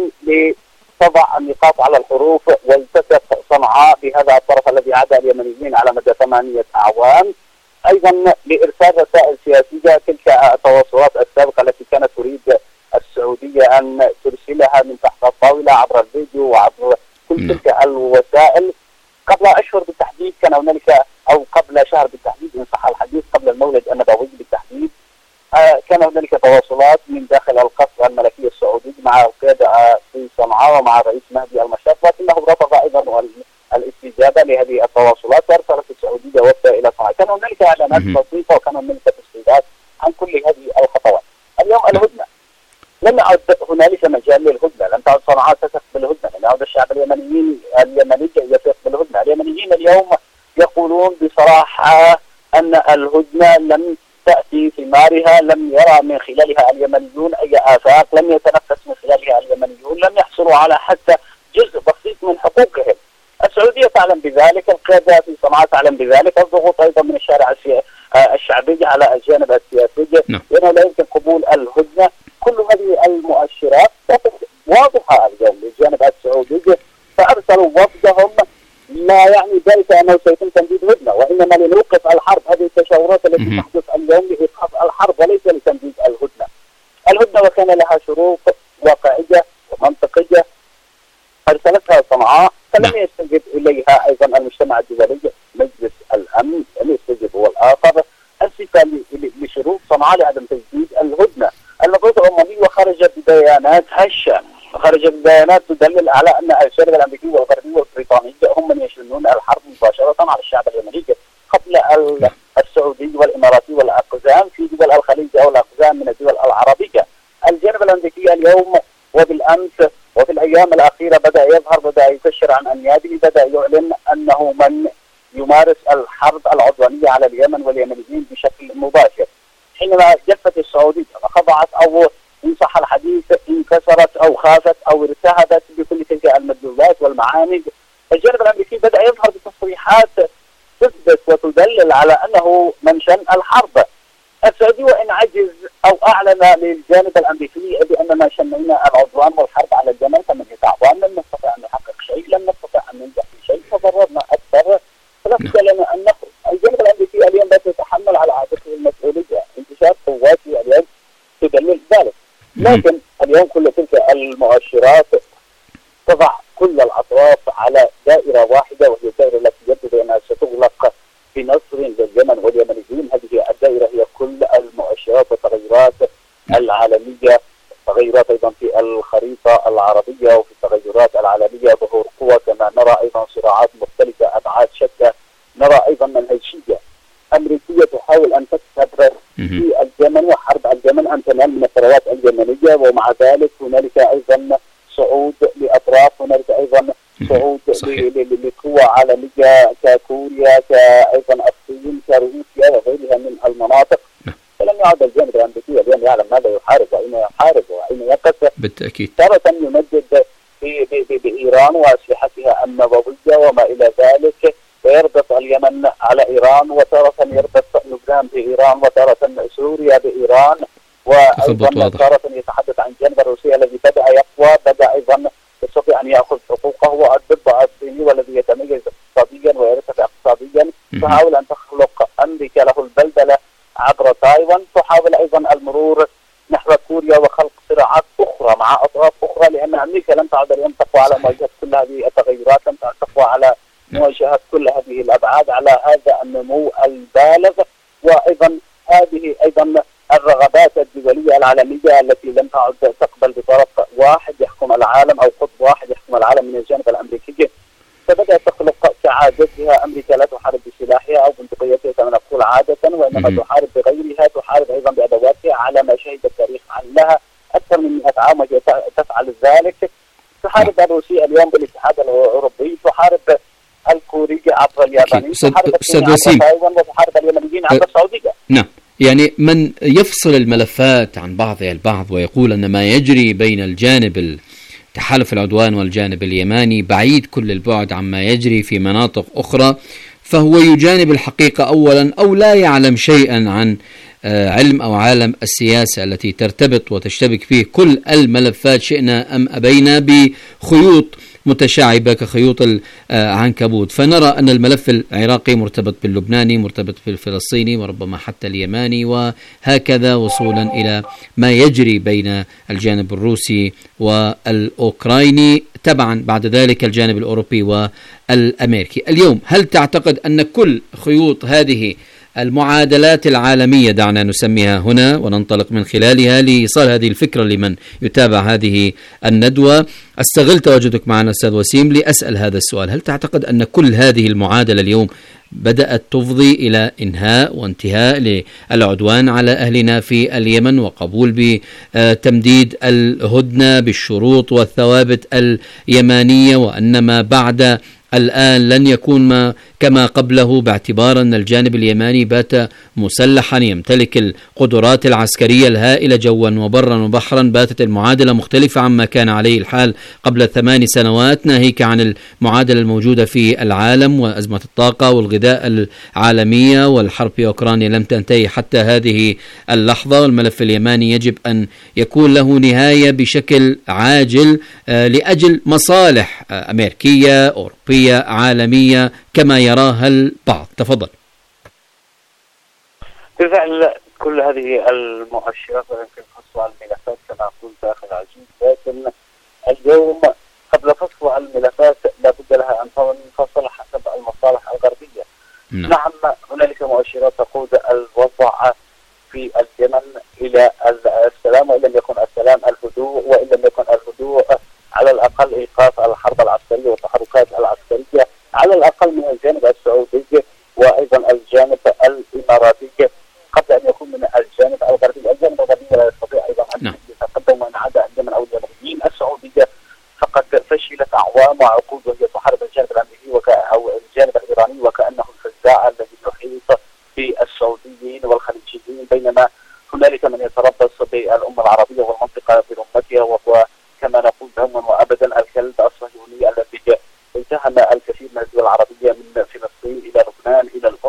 لتضع النقاط على الحروف والتزم صنعاء بهذا الطرف الذي عاد اليمنيين على مدى ثمانية أعوام، أيضا لإرسال رسائل سياسية. تلك التواصلات السابقة التي كانت تريد السعودية أن ترسلها من تحت الطاولة عبر الفيديو وعبر كل تلك الوسائل. قبل أشهر بالتحديد كان هنالك، أو قبل شهر بالتحديد إن صح الحديث، قبل المولد النبوي بالتحديد، آه كان هنالك تواصلات من داخل القصر الملكي السعودي مع القيادة في صنعاء ومع الرئيس مهدي المشرف، لكنه رفض أيضا الاستجابة لهذه التواصلات، وأرسلت السعودية وفد إلى صنعاء. كان هنالك إعلانات بسيطة وكان هنالك تسريبات عن كل هذه الخطوات. اليوم الهدنة لم يعد هنالك مجال للهدنة، لم تعد صنعاء تثق بالهدنة، لم يعد الشعب اليمنيين اليمني يثق بالهدنة. اليمنيين اليوم يقولون بصراحة أن الهدنة لم تأتي ثمارها، لم يرى من خلالها اليمنيون أي آفاق، لم يتنفس من خلالها اليمنيون، لم يحصلوا على حتى جزء بسيط من حقوقهم. السعودية تعلم بذلك، القيادة في صنعاء تعلم بذلك، الضغوط أيضا من الشارع الشعبي على الجانب السياسي لأنه لا يمكن قبول الهدنة. كل هذه المؤشرات واضحة اليوم للجانب السعودي، فأرسلوا وفدهم. لا يعني ذلك أنه سيتم تمديد هدنة، وإنما لنوقف الحرب. هذه التشاورات التي تحدث اليوم لإيقاف الحرب وليس لتمديد الهدنة. الهدنة وكان لها شروط واقعية ومنطقية أرسلتها صنعاء، فلم يستجب إليها أيضا المجتمع الدولي. مجلس الأمن لم يستجب هو الآخر. أنسفة لشروط صنعاء لعدم تجديد الهدنة. المبعوث الأممي وخرج ببيانات هشة، خرج ببيانات تدلل على أن الجانب الأمريكي والغربي والبريطاني هم من يشنون الحرب مباشرة على الشعب اليمني قبل السعودي والإماراتي والأقزام في دول الخليج أو الأقزام من الدول العربية. الجانب الأمريكي اليوم وبالأمس وفي الأيام الأخيرة بدأ يظهر، بدأ يكشر عن أنيابه، بدأ يعلن أنه من يمارس الحرب العدوانية على اليمن واليمنيين بشكل مباشر. حينما جفت السعودية وخضعت أو إن صح الحديث انكسرت أو خافت أو ارتهبت بكل تلك المدلولات والمعاني، الجانب الأمريكي بدأ يظهر بتصريحات تحدث وتدلل على أنه من شن الحرب. السعودي وإن عجز أو أعلن للجانب الأمريكي بأن ما شنينا العدوان والحرب على اليمن ثمانية أعوام لم نستطع أن نحقق شيء، لم نستطع أن ننجح في شيء، تضررنا أكثر، فلا بد لنا أن نخرج. الجانب الأمريكي اليوم بس يتحمل على عاتقه المسؤولية، انتشار قواته اليوم تدلل ذلك. لكن اليوم كل تلك المؤشرات تضع كل الأطراف على دائرة واحدة، وهي الدائرة التي يبدو بأنها ستغلق بنصر لليمن واليمنيين. هذه الدائرة هي كل المؤشرات والتغيرات العالمية، تغيرات أيضا في الخريطة العربية وفي التغيرات العالمية، ظهور قوى، كما نرى أيضا صراعات مختلفة أبعاد شتى، نرى أيضا منهجية أمريكية تحاول أن تكسب في اليمن وحرب اليمن أن تنال من الثروات اليمنية، ومع ذلك هنالك أيضا صعود لأطراف، هنالك أيضا صعود لقوى عالمية ككوريا، كأيضا الصين، كروسيا وغيرها من المناطق. فلم يعد الجانب الأمريكي اليوم يعلم ماذا يحارب وأين يحارب وأين يقف. بالتأكيد تارة يمدد بإيران وأسلحتها النووية وما إلى ذلك، ويربط اليمن على إيران، وتارة يربط لبنان بإيران، وتارة سوريا بإيران، وأيضا تارة يتحدث عن الجانب الروسي الذي بدأ يقوى، بدأ أيضا يستطيع أن يأخذ حقوقه، والضبع الصيني والذي يتميز اقتصاديا ويرتفع اقتصاديا، تحاول أن تخلق أمريكا له البلدلة عبر تايوان، تحاول أيضا المرور نحو كوريا وخلق صراعات أخرى مع أطراف أخرى، لأن أمريكا لم تعد اليوم تقوى على مواجهة كل هذه التغيرات، لم تعد تقوى على مواجهة كل هذه الأبعاد، على هذا النمو البالغ، وأيضا هذه أيضا الرغبات الدولية العالمية التي لم تعد تقبل بطرف واحد يحكم العالم أو قطب واحد يحكم العالم من الجانب الأمريكي. فبدأت تخلق كعادتها أمريكا لا تحارب بسلاحها أو بندقيتها كما نقول عادة، وإنما تحارب بغيرها، تحارب أيضا بأدواتها على ما شهد التاريخ عنها أكثر من مئة عام وهي تفعل ذلك. تحارب الروسية اليوم بالاتحاد الأوروبي، تحارب الكورية عبر اليابانيين، تحارب الصين عبر تايوان، وتحارب اليمنيين عبر السعودية. نعم، يعني من يفصل الملفات عن بعضها البعض ويقول أن ما يجري بين الجانب تحالف العدوان والجانب اليماني بعيد كل البعد عما يجري في مناطق أخرى، فهو يجانب الحقيقة أولا، أو لا يعلم شيئا عن علم أو عالم السياسة التي ترتبط وتشتبك فيه كل الملفات شئنا أم أبينا بخيوط متشعبة كخيوط العنكبوت. فنرى أن الملف العراقي مرتبط باللبناني، مرتبط بالفلسطيني، وربما حتى اليماني، وهكذا وصولا إلى ما يجري بين الجانب الروسي والأوكرايني، تبعا بعد ذلك الجانب الأوروبي والأمريكي. اليوم هل تعتقد أن كل خيوط هذه المعادلات العالمية، دعنا نسميها هنا وننطلق من خلالها لإيصال هذه الفكرة لمن يتابع هذه الندوة، استغل تواجدك معنا أستاذ وسيم لأسأل هذا السؤال: هل تعتقد أن كل هذه المعادلة اليوم بدأت تفضي إلى إنهاء وانتهاء للعدوان على أهلنا في اليمن وقبول بتمديد الهدنة بالشروط والثوابت اليمانية، وأن ما بعد الآن لن يكون ما كما قبله، باعتبار أن الجانب اليماني بات مسلحا يمتلك القدرات العسكرية الهائلة جوا وبرا وبحرا؟ باتت المعادلة مختلفة عما كان عليه الحال قبل ثمان سنوات، ناهيك عن المعادلة الموجودة في العالم وأزمة الطاقة والغذاء العالمية، والحرب في أوكرانيا لم تنتهي حتى هذه اللحظة، والملف اليماني يجب أن يكون له نهاية بشكل عاجل لأجل مصالح أمريكية أوروبية عالمية كما يراها البعض. تفضل. بالفعل كل هذه المؤشرات ويمكن فصل الملفات كما قلت أخي العزيز، لكن اليوم قبل فصل الملفات لابد لها أن تنفصل حسب المصالح الغربية. نعم, نعم هنالك مؤشرات تقود الوضع في اليمن إلى السلام، وإن لم يكن السلام الهدوء، وإن لم يكن الهدوء على الأقل إيقاف الحرب العسكرية والتحركات العسكرية على الأقل من الجانب السعودي وأيضا الجانب الإماراتي، قبل أن يكون من الجانب الغربي. الجانب الغربي لا يستطيع أيضا أن يتقدم وأن عاد اليمن أو اليمنيين. السعودية فقد فشلت أعوام وعقود وهي تحارب الجانب الأمريكي وك... أو الجانب الإيراني وكأنه الفزاع الذي يحيط بالسعوديين والخليجيين، بينما هنالك من يتربص بالأمة العربية والمنطقة برمتها، وهو كما نقول دوما وأبدا الكلب الصهيوني الذي اتهم الكثير من الدول العربية من فلسطين إلى لبنان إلى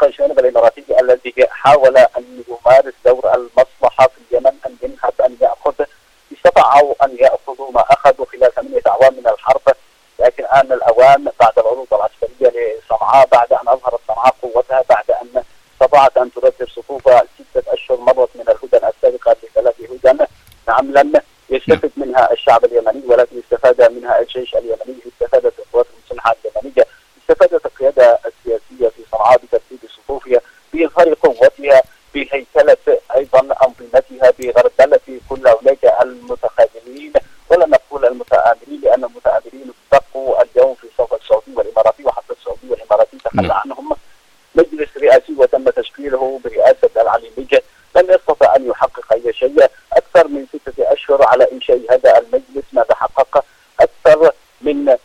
الجانب الإماراتي الذي حاول أن يمارس دور المصلحة في اليمن أن ينهب أن يأخذ، استطاعوا أن يأخذوا ما أخذوا خلال ثمانية أعوام من الحرب، لكن آن الأوان بعد العروض العسكرية لصنعاء، بعد أن أظهرت صنعاء قوتها، بعد أن استطاعت أن ترتب صفوفها ستة أشهر مرت من الهدن السابقة لثلاث هدن، نعم لم يستفد منها الشعب اليمني ولكن استفاد منها الجيش اليمني، استفادت القوات المسلحة اليمنية، استفادت القيادة السياسية في صنعاء بترتيب صفوفها، بإظهار قوتها، بهيكلة أيضا أنظمتها، بغربلة كل أولئك المتخاذلين، ولا نقول المتآمرين لأن المتآمرين اتقوا اليوم في صف السعودي والإماراتي، وحتى السعودي والإماراتي تخلى عنهم. مجلس رئاسي وتم تشكيله برئاسة العلي مجد لم يستطع أن يحقق أي شيء، أكثر من ستة أشهر على إنشاء هذا المجلس، ماذا حقق؟ أكثر من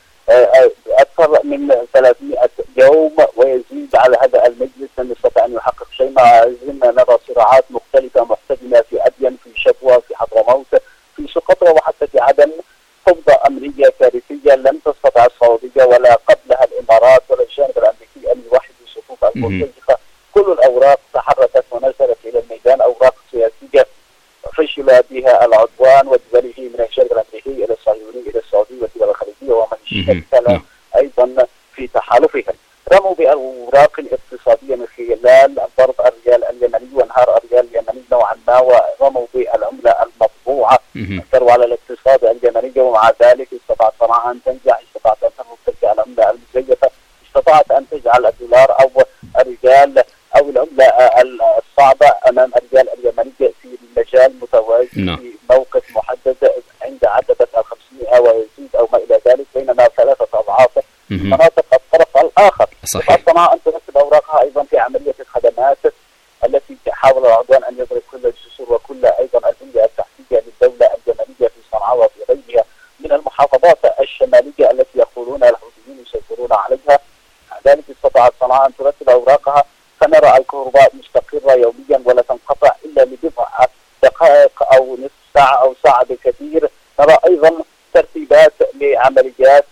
أكثر من ثلاثمائة يوم ويزيد على هذا المجلس، لم يستطع أن يحقق شيء، مع زلنا نرى صراعات مختلفة محتدمة في أدين، في شبوة، في حضرموت، في سقطرى، وحتى في عدن. فوضى أمريكية كارثية لم تستطع السعودية ولا قبلها الإمارات ولا الجانب الأمريكي أن يوحدوا صفوف المرتزقة. كل الأوراق تحركت ونزلت إلى الميدان، أوراق سياسية فشل بها العدوان ودوله من الجانب الأمريكي إلى الصهيوني إلى السعودي والدول الخليجية ومن شكل أيضا في تحالفهم. رموا بأوراق اقتصادية من خلال ضرب الريال اليمني وانهار الريال اليمني نوعا ما، ورموا بالعملة المطبوعة، أثروا على الاقتصاد اليمني، ومع ذلك استطاعت صنعاء أن تنجح، استطاعت أن تفرض تلك العملة المزيفة، استطاعت أن تجعل الدولار أو الريال أو العملة الصعبة أمام الريال اليمني في مجال متوازي في موقف محدد عند عتبة الخمسمائة ويزيد أو ما إلى ذلك، بينما ثلاثة أضعاف مناطق الطرف الآخر. صنعاء أن ترتب أوراقها أيضا في عملية الخدمات التي حاول العدوان أن يضرب كل الجسور وكل أيضا البنية التحتية للدولة اليمنية في صنعاء وفي غيرها من المحافظات الشمالية التي يقولون الحوثيين يسيطرون عليها. ذلك استطاعت صنعاء أن ترتب أوراقها، فنرى الكهرباء مستقرة يوميا ولا تنقطع إلا لبضع دقائق أو نصف ساعة أو ساعة بالكثير. نرى أيضا ترتيبات لعمليات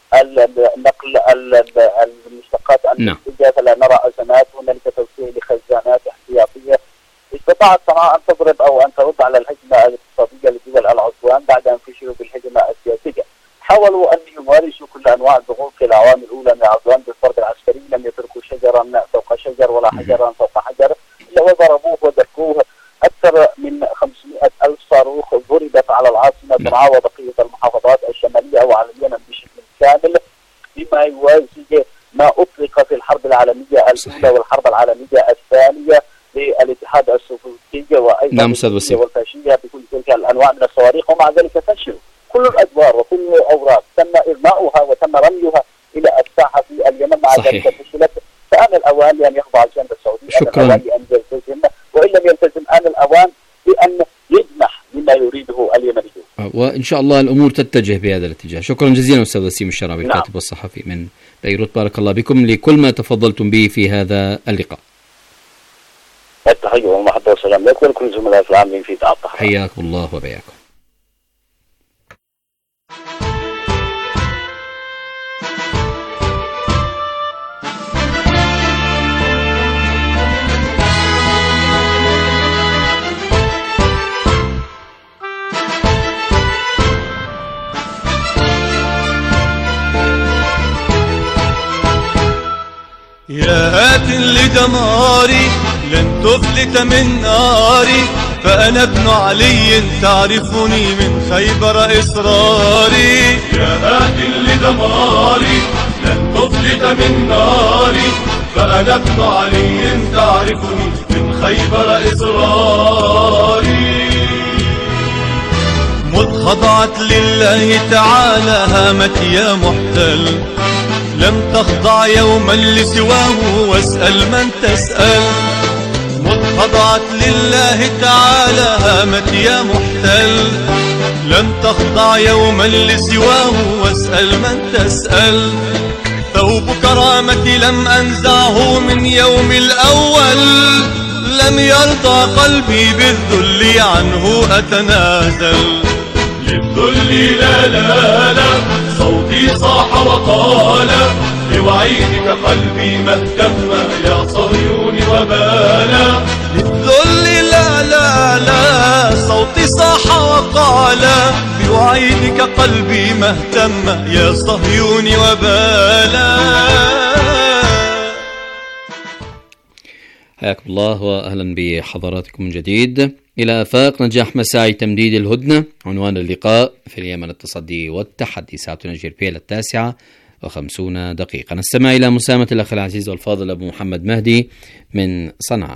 النقل المشتقات المنتجة، فلا نرى أزمات، هنالك توسيع لخزانات احتياطية. استطاعت صنعاء أن تضرب أو أن ترد على الهجمة الاقتصادية لدول العدوان بعد أن فشلوا بالهجمة السياسية. حاولوا أن يمارسوا كل أنواع الضغوط في الأعوام الأولى من العدوان بالضرب العسكري، لم يتركوا شجرا فوق شجر ولا حجرا فوق حجر، إلا وضربوه ودكوه. أكثر من خمسمائة ألف صاروخ ضربت على العاصمة صنعاء وبقية المحافظات الشمالية وعلى اليمن بشكل كامل، بما يوازي ما أطلق في الحرب العالمية الأولى والحرب العالمية الثانية للاتحاد السوفيتي وأيضا الروسية والفاشية بكل تلك الأنواع من الصواريخ، ومع ذلك فشلوا. كل الأدوار وكل الأوراق تم إرماؤها وتم رميها إلى الساحة في اليمن، مع ذلك فشلت. فآن الأوان لأن يخضع الجانب السعودي، آن الأوان لأن يلتزم، وإن لم يلتزم آن الأوان بأن يجنح مما يريده اليمنيون. وإن شاء الله الأمور تتجه بهذا الاتجاه. شكرا جزيلا أستاذ وسيم الشرابي، الكاتب نعم. والصحفي من بيروت، بارك الله بكم لكل ما تفضلتم به في هذا اللقاء. التحية والمحبة والسلام لكم ولكل زملاء العاملين في إذاعة التحرير. حياكم الله وبياكم. يا هات لدماري لن تفلت من ناري، فأنا ابن علي تعرفني من خيبر إصراري. يا هات لدماري لن تفلت من ناري، فأنا ابن علي تعرفني من خيبر إصراري. مذ خضعت لله تعالى هامت يا محتل، لم تخضع يوما لسواه واسأل من تسأل. مذ خضعت لله تعالى هامت يا محتل، لم تخضع يوما لسواه واسأل من تسأل. ثوب كرامتي لم أنزعه من يوم الأول، لم يرضى قلبي بالذل عنه أتنازل. للذل لا لا لا صوتي صاح وقال، لوعيدك قلبي ما اهتم يا صهيون وبالا للذل لا لا لا صوتي صاح وقال بوعيدك قلبي ما اهتم يا صهيوني وبالا. حياكم الله وأهلا بحضراتكم من جديد إلى آفاق نجاح مساعي تمديد الهدنة. عنوان اللقاء في اليمن التصدي والتحدي. ساعتنا جربيل التاسعة وخمسون دقيقة. نستمع إلى مساهمة الأخ العزيز والفاضل أبو محمد مهدي من صنعاء.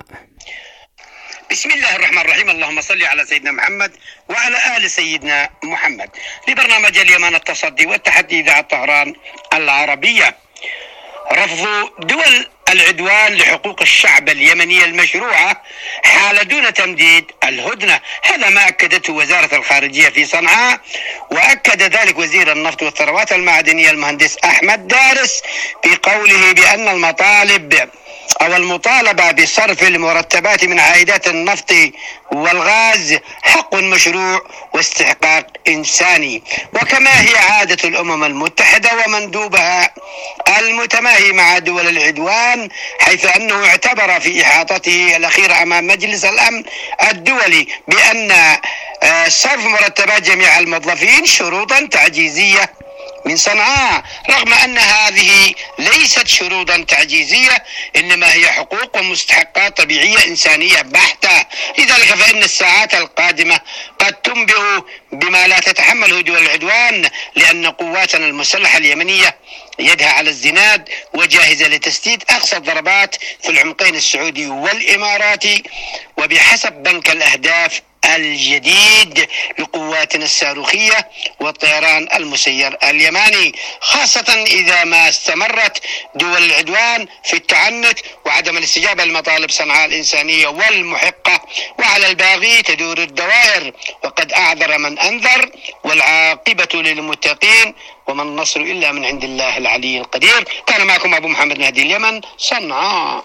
بسم الله الرحمن الرحيم. اللهم صل على سيدنا محمد وعلى آل سيدنا محمد. لبرنامج اليمن التصدي والتحدي إذاعة طهران العربية. رفض دول العدوان لحقوق الشعب اليمني المشروعة حال دون تمديد الهدنة، هذا ما أكدته وزارة الخارجية في صنعاء، وأكد ذلك وزير النفط والثروات المعدنية المهندس أحمد دارس بقوله بأن المطالب أو المطالبة بصرف المرتبات من عائدات النفط والغاز حق مشروع واستحقاق إنساني، وكما هي عادة الأمم المتحدة ومندوبها المتماهي مع دول العدوان، حيث أنه اعتبر في إحاطته الأخيرة أمام مجلس الأمن الدولي بأن صرف مرتبات جميع الموظفين شروطا تعجيزية من صنعاء، رغم أن هذه ليست شروطا تعجيزية، إنما هي حقوق ومستحقات طبيعية إنسانية بحتة. لذلك فإن الساعات القادمة قد تنبئ بما لا تتحمله دول العدوان، لأن قواتنا المسلحة اليمنية يدها على الزناد وجاهزة لتسديد أقصى الضربات في العمقين السعودي والإماراتي، وبحسب بنك الأهداف الجديد لقواتنا الصاروخية والطيران المسير اليماني، خاصة إذا ما استمرت دول العدوان في التعنت وعدم الاستجابة لمطالب صنعاء الإنسانية والمحقة، وعلى الباغي تدور الدوائر. وقد أعذر من أنذر والعاقبة للمتقين وما النصر إلا من عند الله العلي القدير. كان معكم أبو محمد مهدي، اليمن، صنعاء.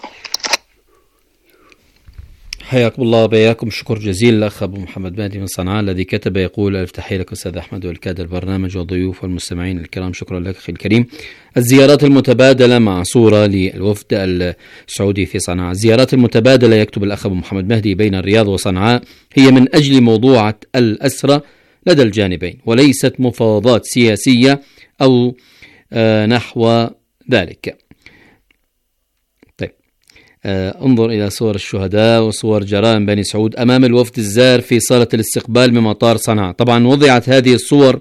حياكم الله وبياكم. شكر جزيل لأخ أبو محمد مهدي من صنعاء الذي كتب يقول: ألف تحية لك أستاذ أحمد والكادر البرنامج والضيوف والمستمعين الكرام. شكرا لك أخي الكريم. الزيارات المتبادلة مع صورة للوفد السعودي في صنعاء. الزيارات المتبادلة يكتب الأخ أبو محمد مهدي بين الرياض وصنعاء هي من أجل موضوعة الأسرى لدى الجانبين، وليست مفاوضات سياسية أو آه نحو ذلك. انظر إلى صور الشهداء وصور جرائم بني سعود أمام الوفد الزار في صالة الاستقبال بمطار صنعاء. طبعا وضعت هذه الصور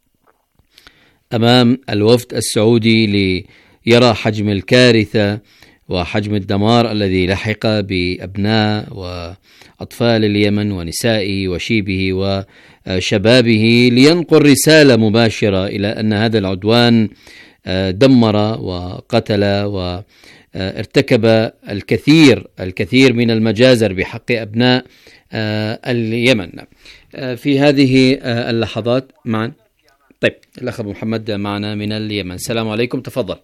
أمام الوفد السعودي ليرى حجم الكارثة وحجم الدمار الذي لحق بأبناء وأطفال اليمن ونسائه وشيبه وشبابه، لينقل رسالة مباشرة إلى أن هذا العدوان دمر وقتل و ارتكب الكثير الكثير من المجازر بحق أبناء اليمن في هذه اللحظات معا. طيب الأخ أبو محمد معنا من اليمن. السلام عليكم، تفضل.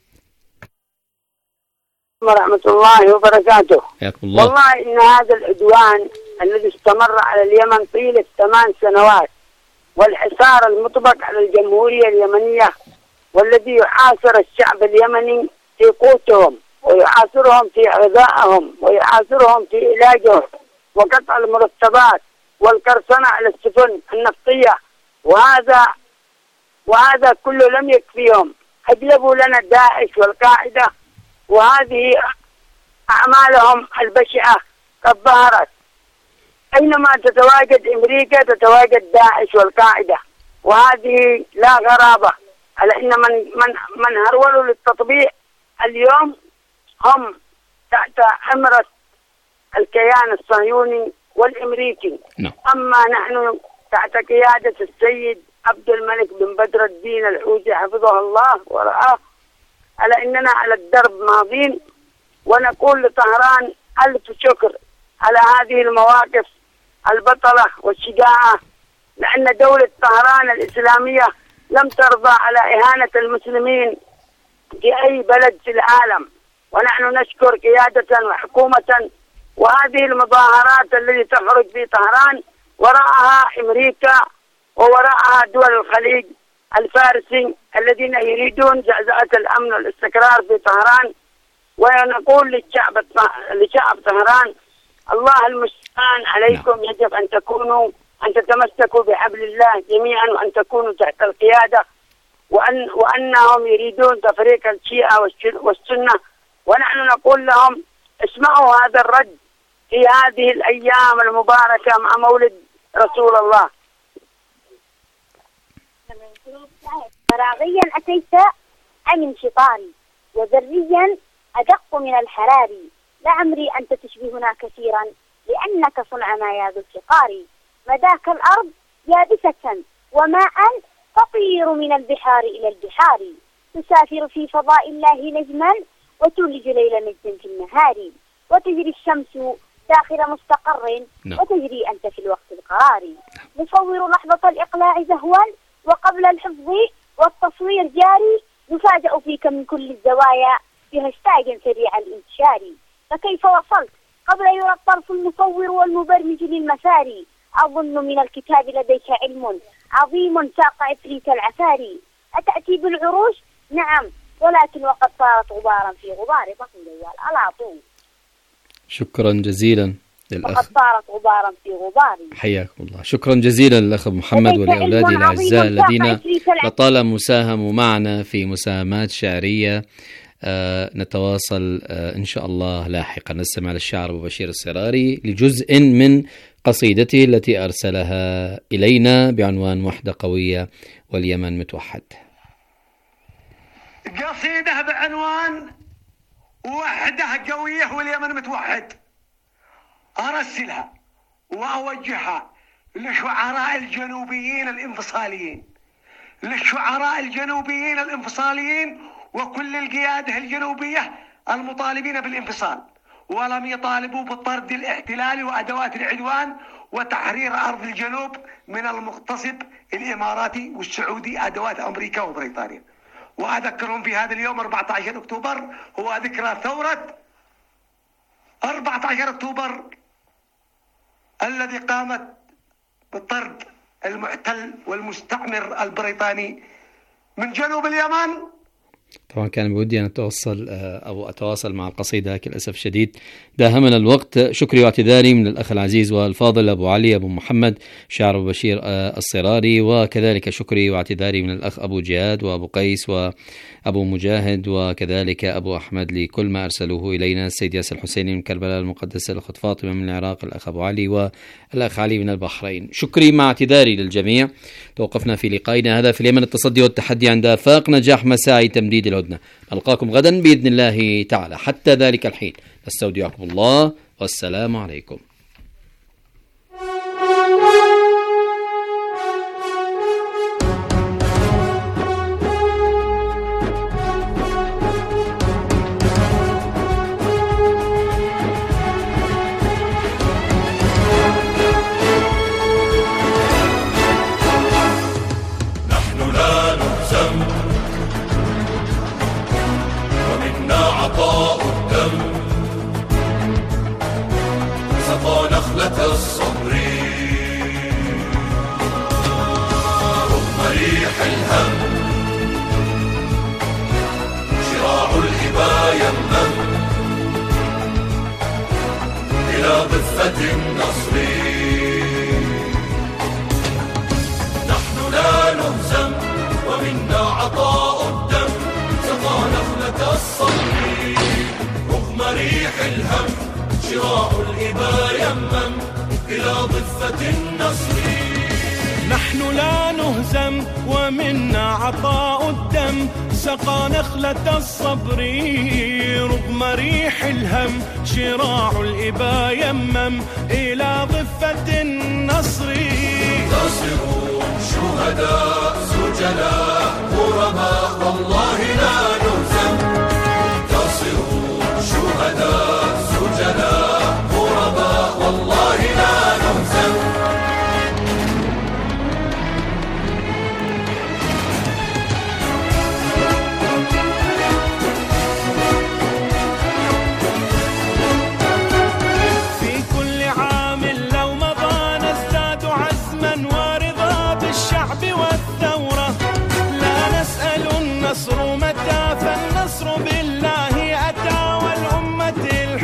ورحمة الله وبركاته. حياكم الله. والله إن هذا العدوان الذي استمر على اليمن طيلة ثمان سنوات والحصار المطبق على الجمهورية اليمنية، والذي يحاصر الشعب اليمني في قوتهم ويحاصرهم في غذائهم ويحاصرهم في علاجهم وقطع المرتبات والقرصنة على السفن النفطية، وهذا وهذا كله لم يكفيهم. أجلبوا لنا داعش والقاعدة، وهذه أعمالهم البشعة قد ظهرت. أينما تتواجد أمريكا تتواجد داعش والقاعدة، وهذه لا غرابة على إن من من من هرولوا للتطبيع اليوم هم تحت حمرة الكيان الصهيوني والأمريكي. no. أما نحن تحت قيادة السيد عبد الملك بن بدر الدين الحوثي حفظه الله ورعاه، على إننا على الدرب ماضين، ونقول لطهران ألف شكر على هذه المواقف البطلة والشجاعة، لأن دولة طهران الإسلامية لم ترضى على إهانة المسلمين في أي بلد في العالم، ونحن نشكر قيادة وحكومة. وهذه المظاهرات التي تخرج في طهران وراءها أمريكا ووراءها دول الخليج الفارسي الذين يريدون زعزعة الأمن والاستقرار في طهران، ونقول للشعب لشعب طهران الله المستعان عليكم. نعم. يجب أن تكونوا أن تتمسكوا بحبل الله جميعا وأن تكونوا تحت القيادة، وأن وأنهم يريدون تفريق الشيعة والسنة، ونحن نقول لهم اسمعوا هذا الرد في هذه الأيام المباركة مع مولد رسول الله. فراغيا أتيت عن انشطاري وذريا أدق من الحراري، لعمري أنت تشبهنا كثيرا لأنك صنع ما يا ذو الفقار. مداك الأرض يابسة وماء تطير من البحار إلى البحار، تسافر في فضاء الله نجما وتولج ليل نجم في النهار، وتجري الشمس داخل مستقر وتجري أنت في الوقت القراري. نصور لحظة الإقلاع زهوا وقبل الحفظ والتصوير جاري، نفاجأ فيك من كل الزوايا بهاشتاج سريع الانتشار. فكيف وصلت قبل يرى الطرف المصور والمبرمج للمساري؟ أظن من الكتاب لديك علم عظيم ساق عفريت العفاري. أتأتي بالعروش؟ نعم، ولكن وقد صارت غبارا في غبار بطن جوال العطوم. شكرا جزيلا للأخ. وقد صارت غبارا في غبار. حياكم الله. شكرا جزيلا للأخ محمد ولأولادي الأعزاء الذين لطالما مساهموا معنا في مساهمات شعرية. آه نتواصل آه إن شاء الله لاحقا. نستمع للشاعر أبو بشير الصراري لجزء من قصيدته التي أرسلها إلينا بعنوان وحدة قوية واليمن متوحد. قصيدة بعنوان وحدة قوية واليمن متوحد، أرسلها وأوجهها للشعراء الجنوبيين الانفصاليين، للشعراء الجنوبيين الانفصاليين وكل القيادة الجنوبية المطالبين بالانفصال، ولم يطالبوا بالطرد الاحتلالي وأدوات العدوان وتحرير أرض الجنوب من المغتصب الإماراتي والسعودي أدوات أمريكا وبريطانيا. وأذكرهم في هذا اليوم أربعة عشر أكتوبر هو ذكرى ثورة أربعة عشر أكتوبر الذي قامت بطرد المحتل والمستعمر البريطاني من جنوب اليمن. طبعا كان بودي أن أتواصل أو أتواصل مع القصيدة، لكن للأسف شديد داهمنا الوقت. شكري واعتذاري من الأخ العزيز والفاضل أبو علي أبو محمد شاعر أبو بشير الصراري، وكذلك شكري واعتذاري من الأخ أبو جهاد وأبو قيس وأبو مجاهد وكذلك أبو أحمد لكل ما أرسلوه إلينا. السيد ياسر الحسيني من كربلاء المقدسة، الأخت فاطمة من العراق، الأخ أبو علي والأخ علي من البحرين. شكري مع اعتذاري للجميع. توقفنا في لقائنا هذا في اليمن التصدي والتحدي عند آفاق نجاح مساعي تمديد الهدنة. نلقاكم غدا بإذن الله تعالى. حتى ذلك الحين نستودعكم الله والسلام عليكم. الصبر رغم ريح الهم، شراع الهبا يمم إلى ضفة النصر. نحن لا نهزم ومنا عطاء الدم، سقى نخلة الصبر رغم ريح الهم، شراع الهبا يمم إلى ضفة النصر. نحن لا نهزم ومنا عطاء الدم، سقى نخلة الصبر رغم ريح الهم، شراع الإبا يمم إلى ضفة النصر. منتصرون شهداء سجلاء غرباء والله لا نهزم.